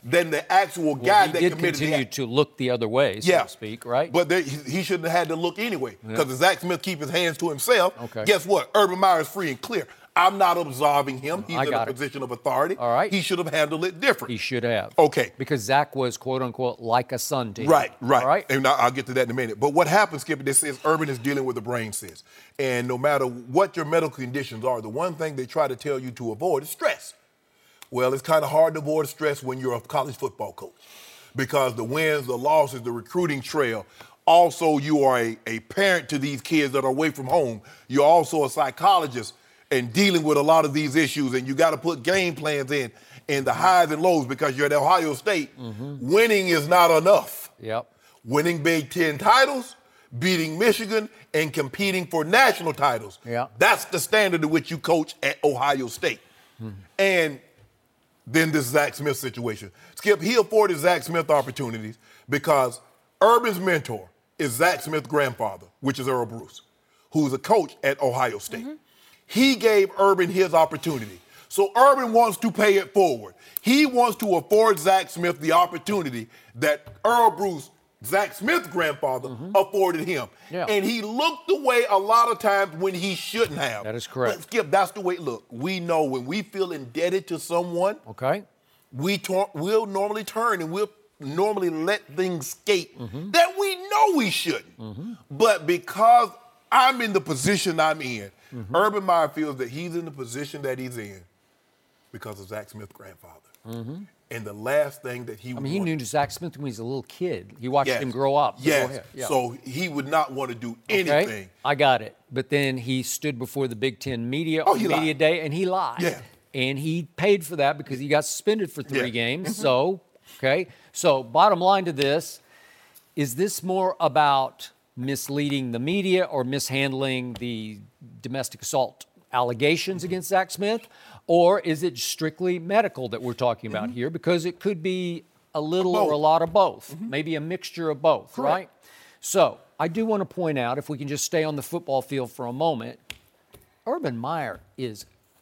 than the actual well, guy he that did committed the continue act. to look the other way, so yeah. to speak, right? But there, he, he shouldn't have had to look anyway, because Yeah. if Zach Smith keep his hands to himself, Okay. guess what? Urban Meyer is free and clear. I'm not absolving him. He's I in a got it. position of authority. All right. He should have handled it different. He should have. Okay. Because Zach was, quote unquote, like a son to him. Right, right. All right. And I'll I'll get to that in a minute. But what happens, Skip, this is Urban is dealing with a brain cyst. And no matter what your medical conditions are, the one thing they try to tell you to avoid is stress. Well, it's kind of hard to avoid stress when you're a college football coach, because the wins, the losses, the recruiting trail. Also, you are a, a parent to these kids that are away from home. You're also a psychologist and dealing with a lot of these issues, and you got to put game plans in, and the highs and lows, because you're at Ohio State. Mm-hmm. Winning is not enough. Yep. Winning Big Ten titles, beating Michigan, and competing for national titles. Yeah. That's the standard to which you coach at Ohio State. Mm-hmm. And then this Zach Smith situation. Skip, he afforded Zach Smith opportunities because Urban's mentor is Zach Smith's grandfather, which is Earl Bruce, who's a coach at Ohio State. Mm-hmm. He gave Urban his opportunity. So Urban wants to pay it forward. He wants to afford Zach Smith the opportunity that Earl Bruce, Zach Smith's grandfather, mm-hmm. afforded him. Yeah. And he looked away a lot of times when he shouldn't have. That is correct. But Skip, that's the way, look, we know when we feel indebted to someone, Okay. we tor- we'll normally turn and we'll normally let things skate mm-hmm. that we know we shouldn't. Mm-hmm. But because I'm in the position I'm in, mm-hmm. Urban Meyer feels that he's in the position that he's in because of Zach Smith's grandfather. Mm-hmm. And the last thing that he I would mean, he want, knew Zach Smith when he was a little kid. He watched yes. him grow up. Yes. Go ahead. Yeah. So he would not want to do anything. Okay. I got it. But then he stood before the Big Ten media Oh, on he media lied. day, and he lied. Yeah. And he paid for that because he got suspended for three Yeah. games. So, okay. So, bottom line to this, is this more about misleading the media or mishandling the domestic assault allegations against Zach Smith? Or is it strictly medical that we're talking about mm-hmm. here? Because it could be a little both. or a lot of both, Mm-hmm. maybe a mixture of both, Correct. right? So I do want to point out, if we can just stay on the football field for a moment, Urban Meyer is,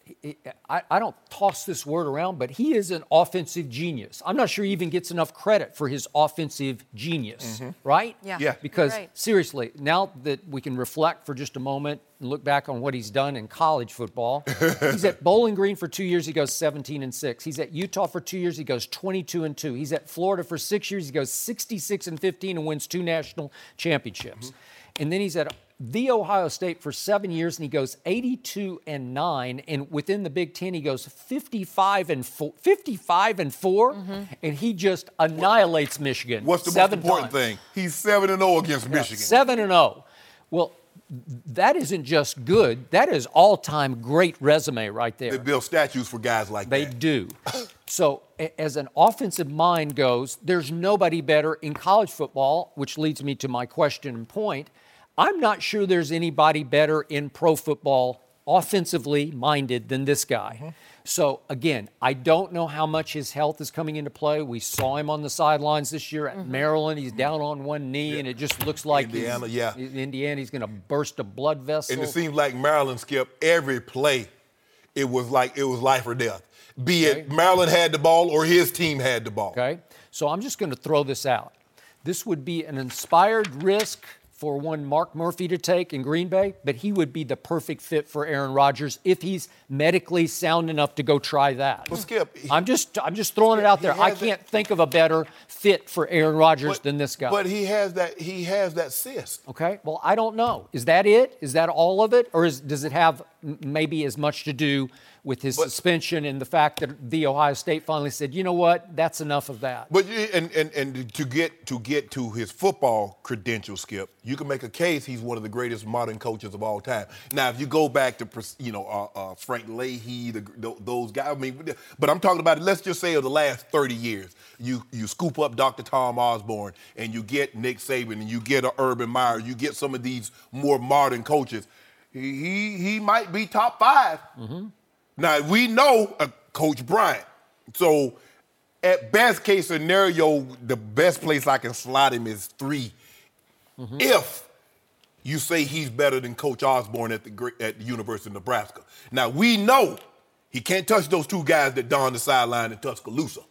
I, I don't toss this word around, but he is an offensive genius. I'm not sure he even gets enough credit for his offensive genius, mm-hmm. right? Yeah. Yeah. Because Right. seriously, now that we can reflect for just a moment and look back on what he's done in college football, he's at Bowling Green for two years, he goes seventeen and six. He's at Utah for two years, he goes twenty-two and two. He's at Florida for six years, he goes sixty-six and fifteen and wins two national championships. Mm-hmm. And then he's at The Ohio State for seven years, and he goes eighty-two and nine. And within the Big Ten, he goes fifty-five and four, fifty-five and four, mm-hmm. and he just annihilates Michigan. What's the seven most important times. thing? He's seven and zero against Michigan. Seven and zero. Well, that isn't just good. That is all-time great resume right there. They build statues for guys like They that. do. So a- as an offensive mind goes, there's nobody better in college football, which leads me to my question and point. I'm not sure there's anybody better in pro football offensively minded than this guy. Mm-hmm. So, again, I don't know how much his health is coming into play. We saw him on the sidelines this year at mm-hmm. Maryland. He's down on one knee, yeah. and it just looks like Indiana, he's, yeah. in Indiana, he's going to burst a blood vessel. And it seems like Maryland, Skip, every play, it was like it was life or death. Be okay. it Maryland had the ball or his team had the ball. Okay, so I'm just going to throw this out. This would be an inspired risk for one Mark Murphy to take in Green Bay, but he would be the perfect fit for Aaron Rodgers if he's medically sound enough to go try that. Well, Skip, he, I'm just I'm just throwing Skip, it out there. I can't that, think of a better fit for Aaron Rodgers but, than this guy. But he has that he has that cyst. Okay, well, I don't know. Is that it? Is that all of it? Or is, does it have m- maybe as much to do with his but, suspension and the fact that the Ohio State finally said, you know what, that's enough of that. But and, and, and to get to get to his football credentials, Skip, you can make a case he's one of the greatest modern coaches of all time. Now, if you go back to you know uh, uh, Frank Leahy, the, the, those guys, I mean, but I'm talking about, let's just say of the last thirty years, you you scoop up Doctor Tom Osborne and you get Nick Saban and you get a Urban Meyer, you get some of these more modern coaches. He he, he might be top five. Mm-hmm. Now, we know uh, Coach Bryant. So, at best case scenario, the best place I can slot him is three. Mm-hmm. If you say he's better than Coach Osborne at the at the University of Nebraska. Now, we know he can't touch those two guys that don the sideline in Tuscaloosa.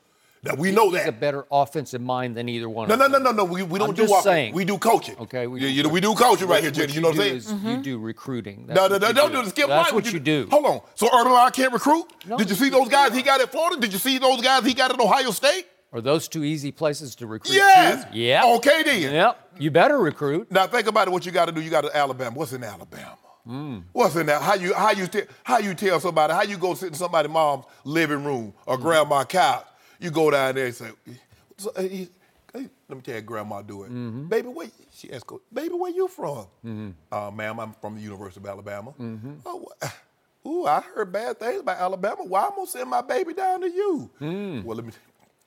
Now, we know He's that. a better offensive mind than either one No, of no, them. no, no, no. We, we don't I'm do just offense. saying. We do coaching. Okay, we you, do you know, we do coaching right here, Jenny. You know what I'm saying? Is You do recruiting. That's No, no, what no, you don't do the skip That's line. what you do. Hold on. So Urban Meyer can't recruit? No, Did you see those guys he got at Florida? Did you see those guys he got at Ohio State? Are those two easy places to recruit Yes. to? Yeah. Okay, then. Yep. You better recruit. Now think about it. What you got to do? You got to Alabama. What's in Alabama? Mm. What's in that? How you how you te- how you tell somebody? How you go sit in somebody's mom's living room or Mm. grandma's couch? You go down there and say, so, uh, he, hey, "Let me tell you, grandma do it, Mm-hmm. baby. Where?" She asked, "Baby, where you from?" Mm-hmm. Uh, "Ma'am, I'm from the University of Alabama." Mm-hmm. Oh, wh- ooh, I heard bad things about Alabama. Why I'm gonna send my baby down to you? Mm. Well, let me.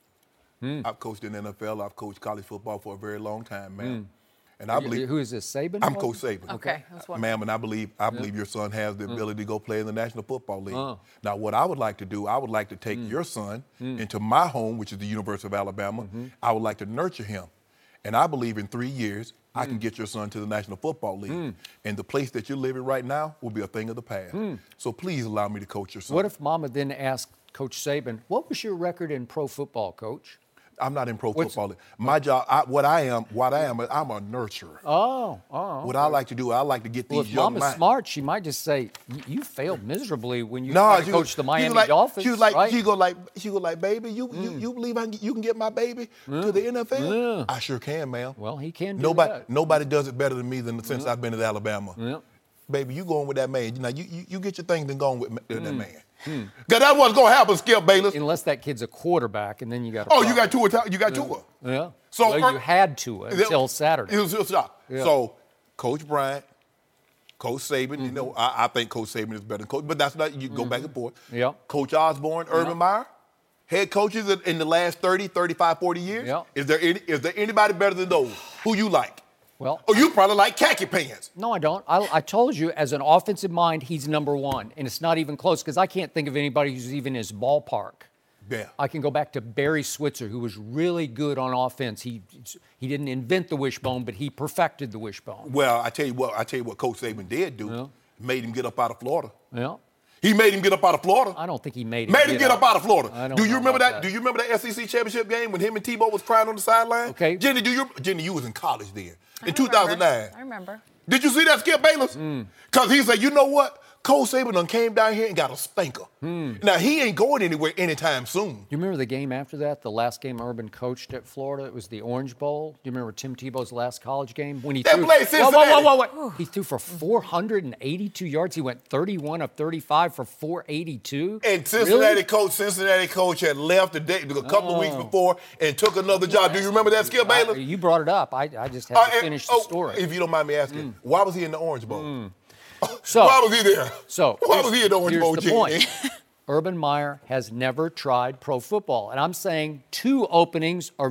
Mm. I've coached in the N F L. I've coached college football for a very long time, ma'am. Mm. And I believe Who is this, Saban? I'm Coach Saban. Okay, that's wonderful. Ma'am, and I believe I believe your son has the Mm. ability to go play in the National Football League. Oh. Now, what I would like to do, I would like to take Mm. your son into my home, which is the University of Alabama. I would like to nurture him. And I believe in three years, I can get your son to the National Football League. And the place that you're living right now will be a thing of the past. So please allow me to coach your son. What if Mama then asked Coach Saban, what was your record in pro football, Coach? I'm not in pro What's- football. My job, I, what I am, what I am, I'm a nurturer. Oh, oh. What I like to do, I like to get Well, these if young Mama's minds. smart, she might just say, "Y- you failed miserably when you No, tried to she coach was- the she Miami was like, Dolphins, She was like, right? she go like, she go like, baby, you you, you believe I can, get- you can get my baby to the N F L? Yeah. I sure can, ma'am. Well, he can do Nobody that. nobody does it better than me than since I've been at Alabama. Yeah. Baby, you going with that man. Now you you, you get your things and going with ma- that Mm. man. Cause that's what's gonna happen, Skip Bayless. Unless that kid's a quarterback, and then you got. Oh, you got Tua. You got Tua. Yeah. So well, er- you had to until Saturday. It was just shot. Yeah. So, Coach Bryant, Coach Saban, Mm-hmm. you know, I, I think Coach Saban is better than Coach, but that's not, you go back and forth. Yeah. Coach Osborne, Urban Meyer, head coaches in- in the last thirty, thirty-five, forty years. Yeah. Is there any, is there anybody better than those? Who you like? Well, Oh, you probably like khaki pants. no, I don't. I, I told you, as an offensive mind, he's number one, and it's not even close because I can't think of anybody who's even his ballpark. Yeah. I can go back to Barry Switzer, who was really good on offense. He he didn't invent the wishbone, but he perfected the wishbone. Well, I tell you what, I tell you what Coach Saban did do. Yeah. Made him get up out of Florida. Yeah. He made him get up out of Florida. I don't think he made him Made him get up out of Florida. I don't Do you know remember about that? that. Do you remember that S E C championship game when him and Tebow was crying on the sideline? Okay. Jenny, do you Jenny? You was in college then I in two thousand nine. remember. I remember. Did you see that, Skip Bayless? Mm. Because he said, you know what? Coach Saban done came down here and got a spanker. Now he ain't going anywhere anytime soon. You remember the game after that, the last game Urban coached at Florida? It was the Orange Bowl. Do you remember Tim Tebow's last college game when he That threw? played Whoa, whoa, Cincinnati. whoa, whoa, whoa. He threw for four hundred eighty-two yards. He went thirty-one of thirty-five for four eighty-two. And Cincinnati coach, Cincinnati coach had left a, day, a couple of weeks Oh. before and took another job. Do you remember that, Skip I- Bayless? you brought it up. I, I just had Uh, to and- finish oh, the story. If you don't mind me asking, why was he in the Orange Bowl? So, Why was he there? So why here's- was he in the Orange here's Bowl, the Jenny? point. Urban Meyer has never tried pro football, and I'm saying two openings are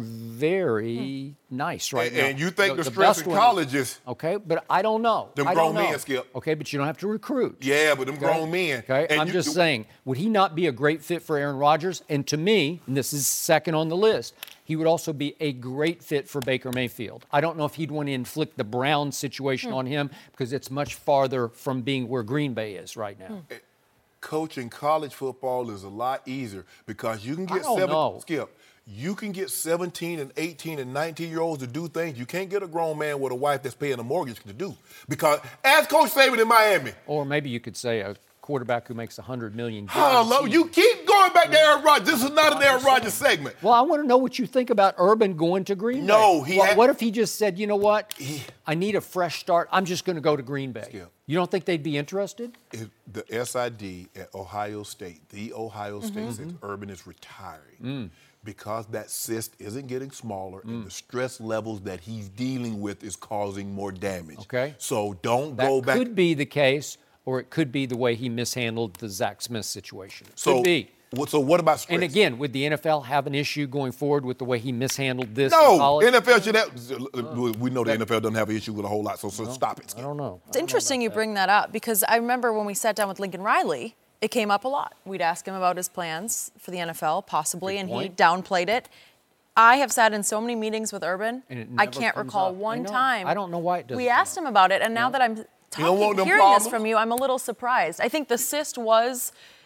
very nice right And, now. and you think the, the stress best in one- college is, Okay, but I don't know. Them I don't grown men, know. Skip. Okay, but you don't have to recruit. yeah, but them Okay? grown men. Okay, And I'm you- just saying, would he not be a great fit for Aaron Rodgers? And to me, and this is second on the list, he would also be a great fit for Baker Mayfield. I don't know if he'd want to inflict the Brown situation on him because it's much farther from being where Green Bay is right now. Coaching college football is a lot easier because you can I get don't seven, know. Skip. You can get seventeen and eighteen and nineteen year olds to do things you can't get a grown man with a wife that's paying a mortgage to do. Because as Coach Saban in Miami, Or maybe you could say a quarterback who makes one hundred million dollars. hello, you keep going back to Aaron Rodgers. This is not an Aaron Rodgers segment. Well, I want to know what you think about Urban going to Green Bay. No, he Well, had- what if he just said, you know what? I need a fresh start. I'm just going to go to Green Bay. Skip. You don't think they'd be interested? If the S I D at Ohio State, the Ohio State says Urban is retiring because that cyst isn't getting smaller and the stress levels that he's dealing with is causing more damage. Okay. So don't That go back. could be the case, or it could be the way he mishandled the Zach Smith situation. so, could be. what- so what about stress? And again, would the N F L have an issue going forward with the way he mishandled this? in no, college? N F L should have. We know the N F L doesn't have an issue with a whole lot, so, so stop it. I Skip. don't know. It's interesting you bring that up because I remember when we sat down with Lincoln Riley, it came up a lot. We'd ask him about his plans for the N F L, possibly, Good and point. he downplayed it. I have sat in so many meetings with Urban, And it I never can't comes recall up. I one know. time. I don't know why it doesn't We come asked up. him about it, and now that I'm don't talking, want them hearing this problems? from you, I'm a little surprised. I think the cyst was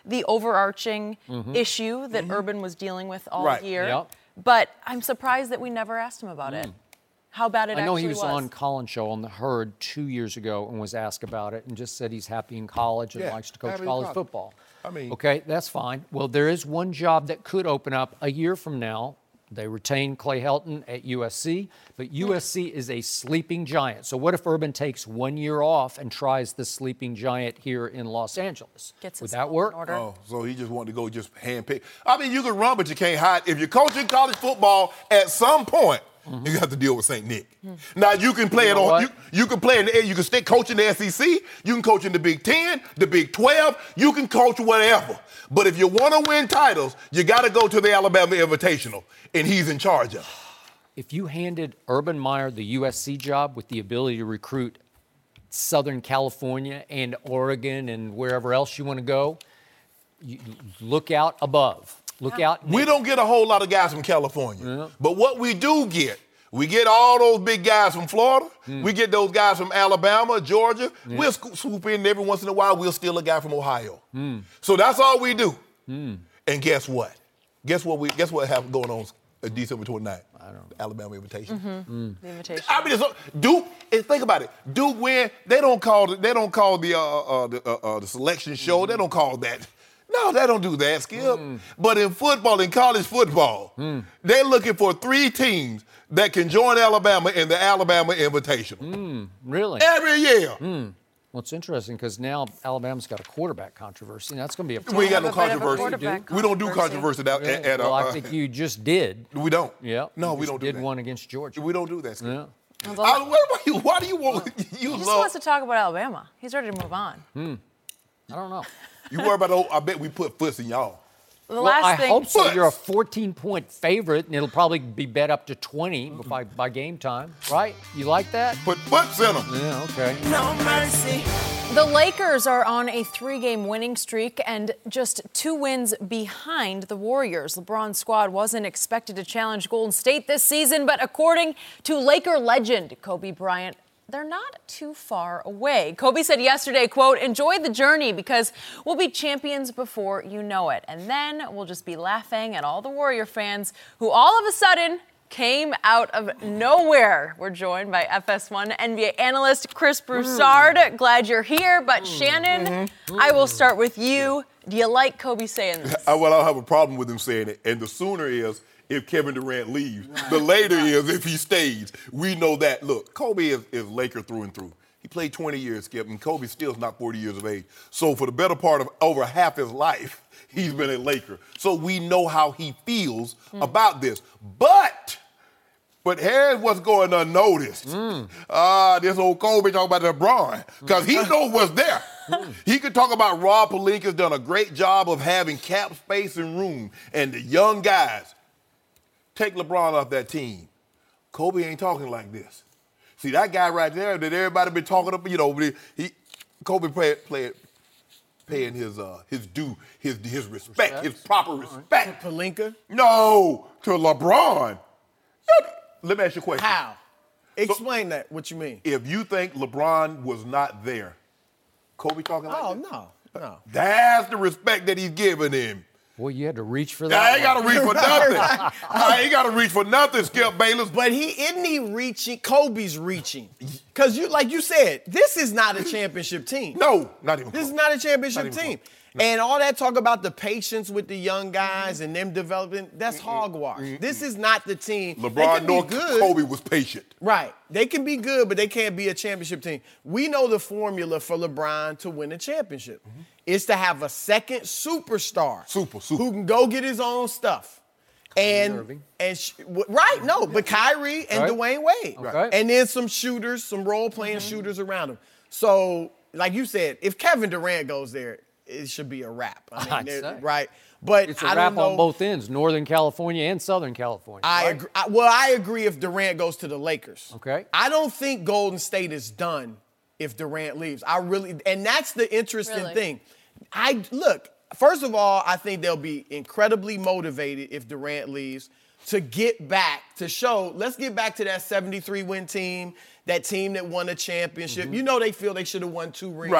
the overarching Mm-hmm. issue that Urban was dealing with all Right. year. Yep. But I'm surprised that we never asked him about it. How bad it I know actually he was, on Colin's show on The Herd two years ago and was asked about it and just said he's happy in college and Yeah, likes to coach happy in college college. football. I mean- Okay, that's fine. Well, there is one job that could open up a year from now. They retain Clay Helton at U S C, but U S C is a sleeping giant. So what if Urban takes one year off and tries the sleeping giant here in Los Angeles? Gets Would his that house work? in order. Oh, so he just wanted to go just handpick. I mean, you can run, but you can't hide. If you're coaching college football, at some point, you have to deal with Saint Nick. Now you can play You it know on. what? You, you can play in the. You can stick coach in the S E C. You can coach in the Big Ten, the Big twelve. You can coach whatever. But if you want to win titles, you got to go to the Alabama Invitational, and he's in charge of it. If you handed Urban Meyer the U S C job with the ability to recruit Southern California and Oregon and wherever else you want to go, you look out above. Look out. We don't get a whole lot of guys from California. But what we do get, we get all those big guys from Florida. We get those guys from Alabama, Georgia. We'll sco- swoop in every once in a while. We'll steal a guy from Ohio. So that's all we do. And guess what? Guess what we guess what happened going on uh, December twenty-ninth? I don't know. Alabama Invitation. The invitation. I mean, it's, Duke. And think about it. Duke win. They don't call the, They don't call the uh, uh, the, uh, uh, the selection show. They don't call that. No, they don't do that, Skip. But in football, in college football, they're looking for three teams that can join Alabama in the Alabama Invitational Really? every year. Well, it's interesting because now Alabama's got a quarterback controversy. And that's going to be a We ain't got have no a bit of a controversy. quarterback We don't do controversy controversy. at, at, well, uh, I think you just did. we don't. Yeah. No, you we just don't do did that. one against Georgia. We don't do that, Skip. Yeah. Well, the- I, why, why, you, why do you want? You he just love. wants to talk about Alabama. He's ready to move on. I don't know. You worry about. Oh, I bet we put foots in y'all. The Well, last I thing. hope so. Foots. You're a fourteen-point favorite, and it'll probably be bet up to twenty by, by game time, right? You like that? Put foots in them. Yeah, okay. No mercy. The Lakers are on a three-game winning streak and just two wins behind the Warriors. LeBron's squad wasn't expected to challenge Golden State this season, but according to Laker legend Kobe Bryant, they're not too far away. Kobe said yesterday, quote, "Enjoy the journey because we'll be champions before you know it. And then we'll just be laughing at all the Warrior fans who all of a sudden came out of nowhere." We're joined by F S one N B A analyst Chris Broussard. Glad you're here. But Shannon, I will start with you. Do you like Kobe saying this? I, well, I don't have a problem with him saying it. And the sooner is if Kevin Durant leaves. The later is if he stays. We know that. Look, Kobe is, is Laker through and through. He played twenty years, Skip, and Kobe still is not forty years of age. So for the better part of over half his life, he's been a Laker. So we know how he feels about this. But, but here's what's going unnoticed. Ah, this old Kobe talking about LeBron, because he knows what's there. He could talk about Rob Pelinka's done a great job of having cap space and room, and the young guys. Take LeBron off that team. Kobe ain't talking like this. See, that guy right there that everybody been talking about, you know, he, Kobe play, play, paying his uh, his due, his his respect, Respect. his proper respect. Pelinka? No, to LeBron. Let me ask you a question. How? Explain that, what you mean. If you think LeBron was not there, Kobe talking like Oh, this? no, no. That's the respect that he's giving him. Boy, you had to reach for I that. ain't got to one. reach for nothing. I ain't got to reach for nothing, Skip Bayless. But he isn't he reaching, Kobe's reaching. Because you, like you said, this is not a championship team. No, not even This close. is not a championship Not even team. close. And all that talk about the patience with the young guys and them developing, that's hogwash. This is not the team. They LeBron can be nor good. Kobe was patient. Right. They can be good, but they can't be a championship team. We know the formula for LeBron to win a championship. Mm-hmm. It's to have a second superstar. Super, super. Who can go get his own stuff. And, Irving. and sh- w- right, no, but Kyrie and Right. Dwayne Wade. Okay. And then some shooters, some role-playing shooters around him. So, like you said, if Kevin Durant goes there, it should be a wrap. I mean, I'd they're- say. right? But It's a I wrap don't know. on both ends, Northern California and Southern California. I right? agree. I, well, I agree if Durant goes to the Lakers. Okay. I don't think Golden State is done if Durant leaves. I really, and that's the interesting Really? thing. I look. First of all, I think they'll be incredibly motivated if Durant leaves to get back to show. Let's get back to that seventy-three win team, that team that won a championship. You know, they feel they should have won two rings. Right.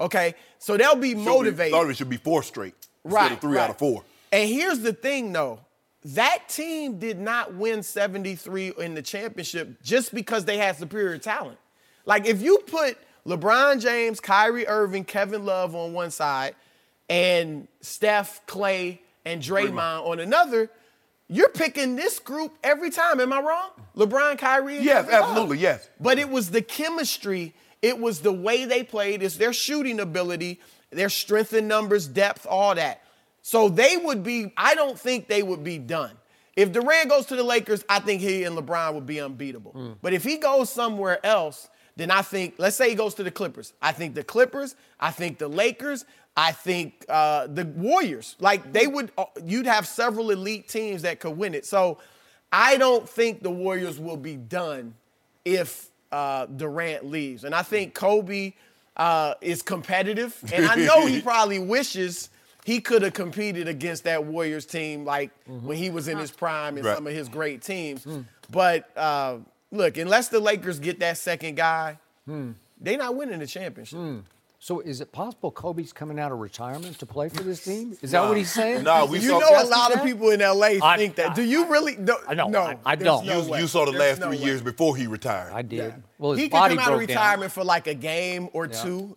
Okay, so they'll be motivated. Thought it should be four straight instead Right, of three right. out of four. And here's the thing, though. That team did not win seventy-three in the championship just because they had superior talent. Like, if you put LeBron James, Kyrie Irving, Kevin Love on one side, and Steph, Clay, and Draymond on another, you're picking this group every time. Am I wrong? LeBron, Kyrie, and Yes, Kevin Love. absolutely, yes. But it was the chemistry. It was the way they played. It's their shooting ability, their strength in numbers, depth, all that. So they would be, I don't think they would be done. If Durant goes to the Lakers, I think he and LeBron would be unbeatable. Mm. But if he goes somewhere else, then I think, let's say he goes to the Clippers. I think the Clippers, I think the Lakers, I think uh, the Warriors. Like, they would, you'd have several elite teams that could win it. So I don't think the Warriors will be done if uh, Durant leaves. And I think Kobe uh, is competitive. And I know he probably wishes he could have competed against that Warriors team like mm-hmm. when he was in his prime and right. some of his great teams. Mm. But uh, look, unless the Lakers get that second guy, mm. they're not winning the championship. Mm. So is it possible Kobe's coming out of retirement to play for this team? Is that nah. what he's saying? No, nah, we you saw know a lot of people in L A I, think that. I, Do you really? No, I don't. No, I, I don't. No you, you saw the there's last no three way. years before he retired. I did. Yeah. Well, his he body can come out of broke retirement down. for like a game or yeah. two.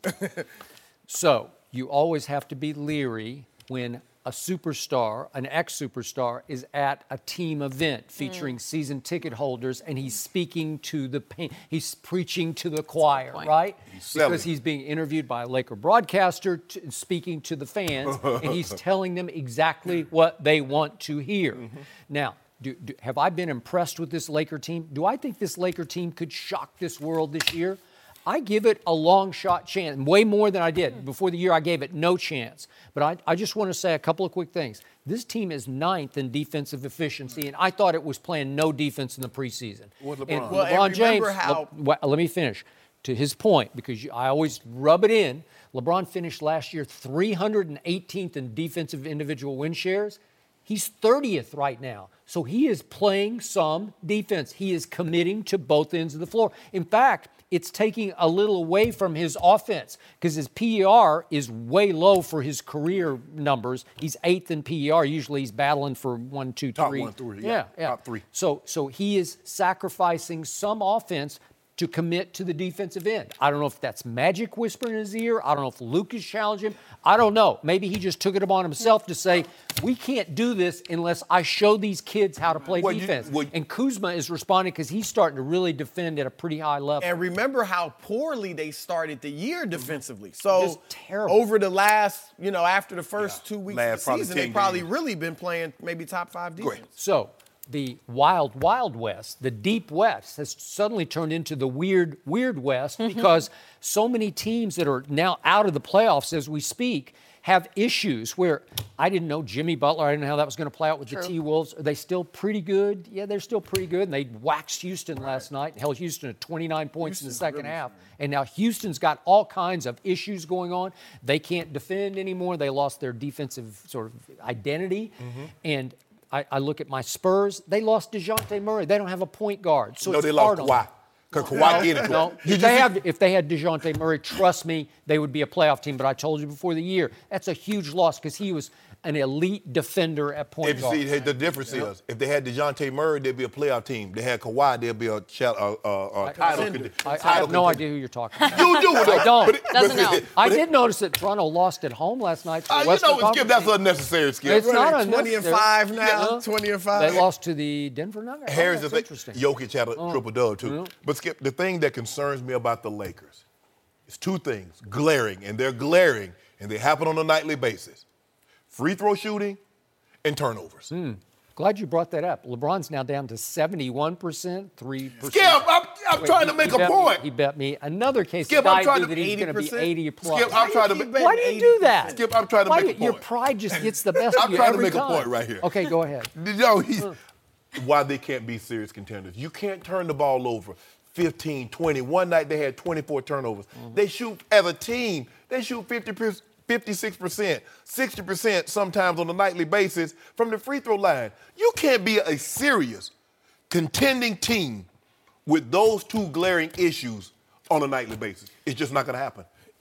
So you always have to be leery when a superstar, an ex-superstar, is at a team event featuring mm. season ticket holders, and he's speaking to the, he's preaching to the choir, right? He's because he's being interviewed by a Laker broadcaster, to, speaking to the fans, and he's telling them exactly what they want to hear. Mm-hmm. Now, do, do, have I been impressed with this Laker team? Do I think this Laker team could shock this world this year? I give it a long shot chance, way more than I did. Before the year, I gave it no chance. But I, I just want to say a couple of quick things. This team is ninth in defensive efficiency, and I thought it was playing no defense in the preseason. With LeBron. And well, LeBron and James, how- Le, well, let me finish. To his point, because you, I always rub it in, LeBron finished last year three hundred eighteenth in defensive individual win shares. He's thirtieth right now. So he is playing some defense. He is committing to both ends of the floor. In fact, it's taking a little away from his offense because his P E R is way low for his career numbers. He's eighth in P E R. Usually he's battling for one, two, Top three. one, three. Yeah, Yeah, yeah. top three. So, so he is sacrificing some offense to commit to the defensive end. I don't know if that's Magic whispering in his ear. I don't know if Luke is challenging him. I don't know. Maybe he just took it upon himself to say, we can't do this unless I show these kids how to play Well, you- defense. well- and Kuzma is responding because he's starting to really defend at a pretty high level. And remember how poorly they started the year defensively. So Just terrible. over the last, you know, after the first Yeah. two weeks Last of the probably season, they ten probably games. really been playing maybe top five defense. Great. So the wild, wild west, the deep west, has suddenly turned into the weird, weird west Mm-hmm. because so many teams that are now out of the playoffs as we speak have issues where I didn't know Jimmy Butler. I didn't know how that was going to play out with True. the T-Wolves. Are they still pretty good? Yeah, they're still pretty good. And they waxed Houston last night and held Houston to twenty-nine points in the second half. And now Houston's got all kinds of issues going on. They can't defend anymore. They lost their defensive sort of identity. Mm-hmm. And I, I look at my Spurs. They lost DeJounte Murray. They don't have a point guard. So no, it's they hard lost on Kawhi. Because Kawhi did it. No, if they, have, if they had DeJounte Murray, trust me, they would be a playoff team. But I told you before the year, that's a huge loss because he was an elite defender at point If, guard. see, the difference is, if they had DeJounte Murray, they'd be a playoff team. They had Kawhi, they'd be a, chal- uh, uh, uh, title. contender. I, I title have no contender. idea who you're talking about. You do it. I don't. But it- Doesn't but know. it- I but it- did notice that Toronto lost at home last night. To Uh, the you Western know, Skip, Conference that's team. unnecessary, Skip. It's not Right, twenty and unnecessary. five now. Yeah. twenty and five. They lost to the Denver Nuggets. Here's oh, the that's thing. interesting. Jokic had a Oh. triple-double, too. Yeah. But, Skip, the thing that concerns me about the Lakers is two things, glaring, and they're glaring, and they happen on a nightly basis. Free throw shooting and turnovers. Mm. Glad you brought that up. LeBron's now down to seventy-one percent, three percent. Skip, I'm, I'm Wait, trying he- to make he a bet point. Me, he bet me another case. Skip, the I'm guy trying knew to- that he's going to be eighty percent? eighty plus. Skip, I'm trying to keep make betting Why do you do that? Skip, I'm trying to Why make a do- Your point. pride just gets the best I'm of you trying to every make a time. point right here. Okay, go ahead. Yo, he's, why they can't be serious contenders. You can't turn the ball over fifteen, twenty. One night they had twenty-four turnovers. Mm-hmm. They shoot, as a team, they shoot fifty percent. fifty-six percent, sixty percent sometimes on a nightly basis from the free throw line. You can't be a serious contending team with those two glaring issues on a nightly basis. It's just not going to happen.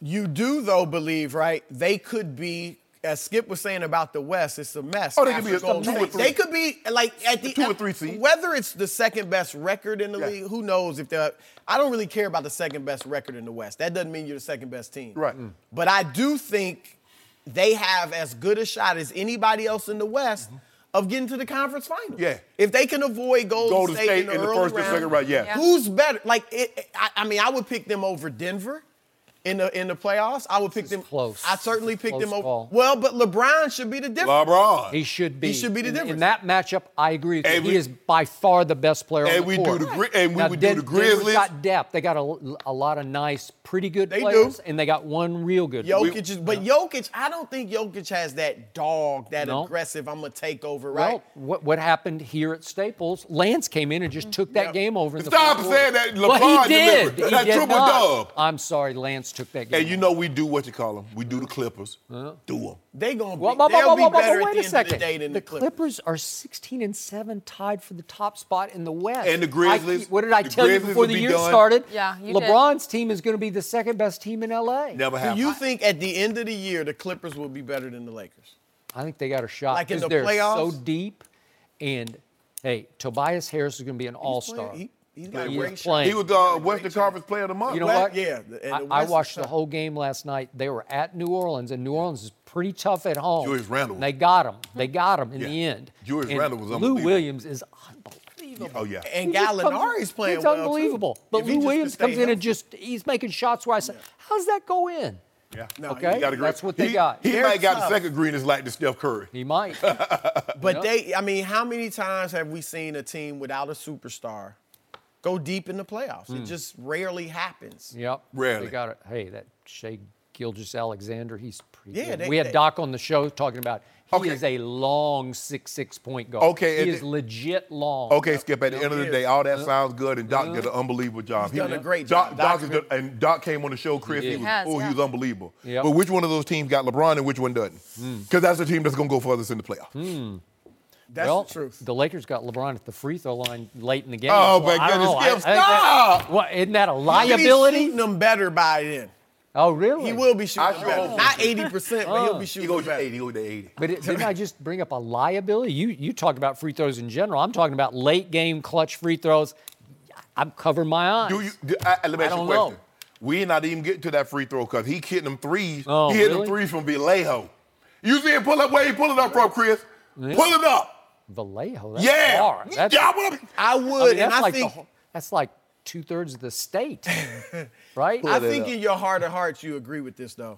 You do, though, believe, right? They could be, as Skip was saying about the West, it's a mess. Oh, they could be a After Golden two or State. three. They could be, like, at the Two or three seed. Whether it's the second best record in the Yeah. league, who knows if they're. I don't really care about the second best record in the West. That doesn't mean you're the second best team. Right. Mm. But I do think they have as good a shot as anybody else in the West of getting to the conference finals. Yeah. If they can avoid Golden, Golden State, State in the, in the early first or round, second round, yeah. Yeah. Who's better? Like, it, I, I mean, I would pick them over Denver. In the in the playoffs, I would pick them. close. I certainly pick Close them over. call. Well, but LeBron should be the difference. LeBron. He should be. He should be the in, difference. In that matchup, I agree with you. And He we- is by far the best player and on the we do court. the Gri- and we Now, would do Den- the Denver's Grizzlies. got depth. They got a, a lot of nice, pretty good They players, do. and they got one real good player. Jokic is, but Jokic, I don't think Jokic has that dog, that No. aggressive. I'm gonna take over, right? Well, what, what happened here at Staples? Lance came in and just took that Yep. game over. In the Stop fourth quarter. saying that. Well, LeBron he did. delivered. He That did triple not. dub. I'm sorry, Lance took that game. And you know we do what you call them. We do the Clippers. Do them. They gonna be. Well, well, they'll well, be well, well, better wait at a the end second. of the day than the, the Clippers. Clippers are sixteen and seven, tied for the top spot in the West. And the Grizzlies- I- what did I the tell you Grizzlies before will the be year done. started? Yeah, you did. LeBron's team is going to be the second best team in L A. Never Do have. you think at the end of the year the Clippers will be better than the Lakers? I think they got a shot Like in because the they're so playoffs? deep. And hey, Tobias Harris is going to be an all-star. He, he's got a He great is shot. playing. He was the Western Conference Player of the Month. You know Well, what? yeah, the- and I, the I West is watched the tough. whole game last night. They were at New Orleans, and New Orleans is pretty tough at home. Julius Randle. And they got him. They got him in Yeah. the end. Julius And Randle was Lou unbelievable. Williams is unbelievable. Oh yeah. And He just comes- Gallinari's playing It's well, too. unbelievable. But If he Lou just Williams can comes stay in and healthy. just he's making shots where I say, how's that go in? Yeah. No, Okay, He got a great- that's what they he, got. He They're might got the tough. second greenest like the Steph Curry. He might. But they, I mean, how many times have we seen a team without a superstar go deep in the playoffs? Hmm. It just rarely happens. Yep. Rarely. They got it. Hey, that Shea Gilgeous Alexander, he's pretty Yeah, good. they- we had they- Doc on the show talking about he Okay. is a long six six point guard. Okay, He and is the- legit long. Okay, Skip. At the end of the he day, is. all that sounds good, and Doc did an unbelievable job. He's done a great Doc, job. Doc Doc's is been- the- and Doc came on the show, Chris. He He did. was, Has, oh, yeah. he was unbelievable. Yep. But which one of those teams got LeBron and which one doesn't? Because that's the team that's going to go furthest in the playoffs. That's well, the truth. the Lakers got LeBron at the free throw line late in the game. Oh, so my I don't goodness, know. I- Skip, I think that- stop! what, isn't that a He's liability? shooting them better by then. Oh, really? He will be shooting I them sure better. hope Not eighty percent, but he'll be He shooting goes them to better. eighty. He goes to eighty. But it, didn't I just bring up a liability? You you talked about free throws in general. I'm talking about late game clutch free throws. I'm covering my eyes. Do you? Do, I, let me I ask you a don't question. know. We're not even getting to that free throw because he hitting them threes. Oh, he hitting really? them threes from Vallejo. You see him pull up? Where he pull it up from, Chris? Pull it up. Vallejo. That's Yeah. far. That's, yeah. What up? I I would, mean, and that's I like the think, whole- that's like two thirds of the state, right? I it think up. in your heart of hearts you agree with this though.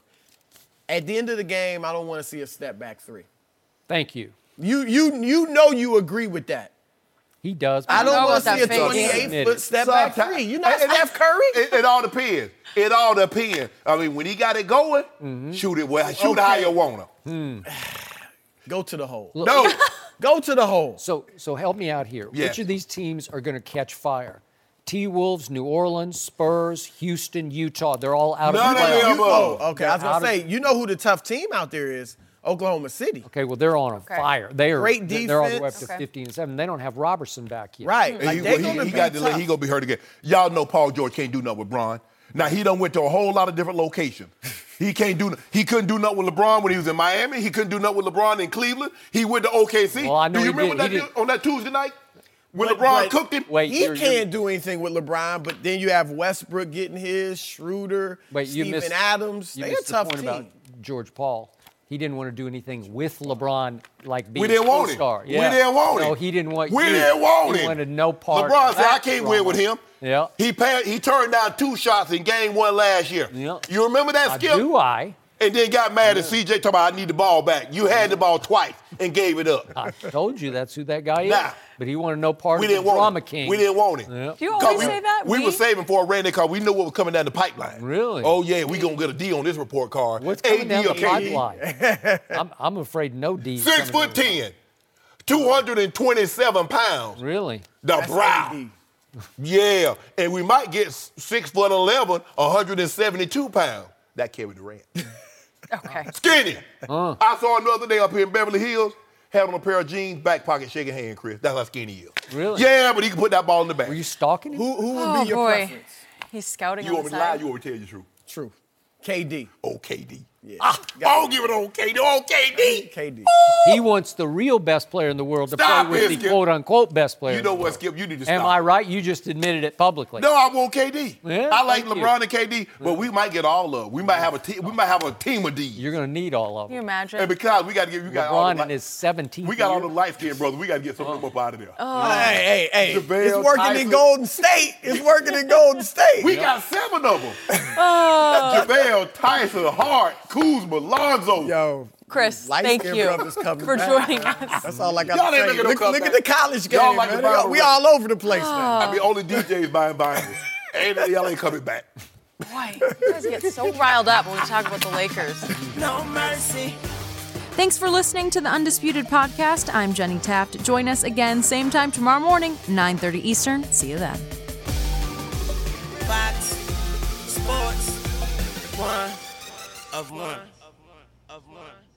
At the end of the game, I don't want to see a step back three. Thank you. You you you know you agree with that. He does. I know don't want to about see a that fake twenty-eight admit foot it. step back Sometimes- three. You not And- and- Steph Curry? It, it all depends. It all depends. I mean, when he got it going, Mm-hmm. shoot it well. Shoot it how Okay. you want to. Go to the hole. No. Go to the hole. So so help me out here. Yeah. Which of these teams are going to catch fire? T-Wolves, New Orleans, Spurs, Houston, Utah. They're all out None of of the them playoffs. are. Oh, okay. I was Out gonna of- say, you know who the tough team out there is? Oklahoma City. Okay, well they're on a fire. They are Great They're all the way up defense. to Okay. fifteen and seven. They don't have Robertson back yet. Right. And Like he, they he- gonna he be got delayed. tough. He gonna be hurt again. Y'all know Paul George can't do nothing with Bron. Now he done went to a whole lot of different locations. He can't do. He couldn't do nothing with LeBron when he was in Miami. He couldn't do nothing with LeBron in Cleveland. He went to O K C. Well, I know do you he remember did. He that did. deal on that Tuesday night when But- LeBron but cooked him? Wait, He you're- can't you're- do anything with LeBron, but then you have Westbrook getting his, Schroeder, Wait, you Steven missed, Adams. You They're a missed the tough point team. about George Paul. He didn't want to do anything with LeBron, like being We didn't want him. star. We Yeah. didn't want him. No, he didn't want. We you. didn't want he him. wanted no part. LeBron of said, "I that can't drama." win with him." Yeah. He passed, he turned down two shots in game one last year. Yeah. You remember that, Uh, Skip? do I? And then got mad at C J talking about, "I need the ball back." You had the ball twice and gave it up. I told you that's who that guy is. Nah. But he wanted no part We of the didn't want drama him. king. We didn't want him. Yeah. Do you 'Cause always we, say that? We, We? were saving for a Randy because we knew what was coming down the pipeline. Really? Oh, yeah, we going to get a D on this report card. What's coming down the A D or K D? pipeline? I'm, I'm afraid no D. Six foot ten, two hundred twenty-seven pounds. Really? The That's brow. A D. Yeah, and we might get s- six foot eleven, one hundred seventy-two pounds. That Kevin Durant. Okay. Skinny. I saw him the other day up here in Beverly Hills, had on a pair of jeans, back pocket, shaking hand, Chris. That's how skinny he is. Really? Yeah, but he can put that ball in the back. Were you stalking him? Who, who would Oh, be your boy. preference? He's scouting You on want the me to lie? side. You want me to tell you the truth? True. K D. Oh, K D. Yeah. Ah, I don't give it on K D. Oh, K D. K D. He wants the real best player in the world to Stop play with it, the Skip. quote-unquote best player. You in know the what, world. Skip? You need to stop. Am I right? You just admitted it publicly. No, I want K D. Yeah, I like thank you. LeBron and K D, but we might get all of them. We might have a team. We might have a team of D's. You're going to need all of Can you them. imagine? And because we got to get you got all LeBron the in his seventeenth we got all year. the light skinned brothers. We got to get some of them up out of there. Hey, hey, hey. JaVale, It's working Tyson. in Golden State. It's working in Golden State. We got seven of them. JaVale, Tyson, Hart, Kuzma, Lonzo. Yo. Chris, Light thank skinned you brothers coming for back. joining us. That's all I got Y'all to ain't say. making no Look, look comeback. at the college game, Y'all like man. the Bible We rap. all over the place now. I mean, only D Js buying vinyls. Ain't y'all ain't coming back. Boy, you guys get so riled up when we talk about the Lakers. No mercy. Thanks for listening to the Undisputed Podcast. I'm Jenny Taft. Join us again, same time tomorrow morning, nine thirty Eastern. See you then. Fox Sports. One of one. Of one.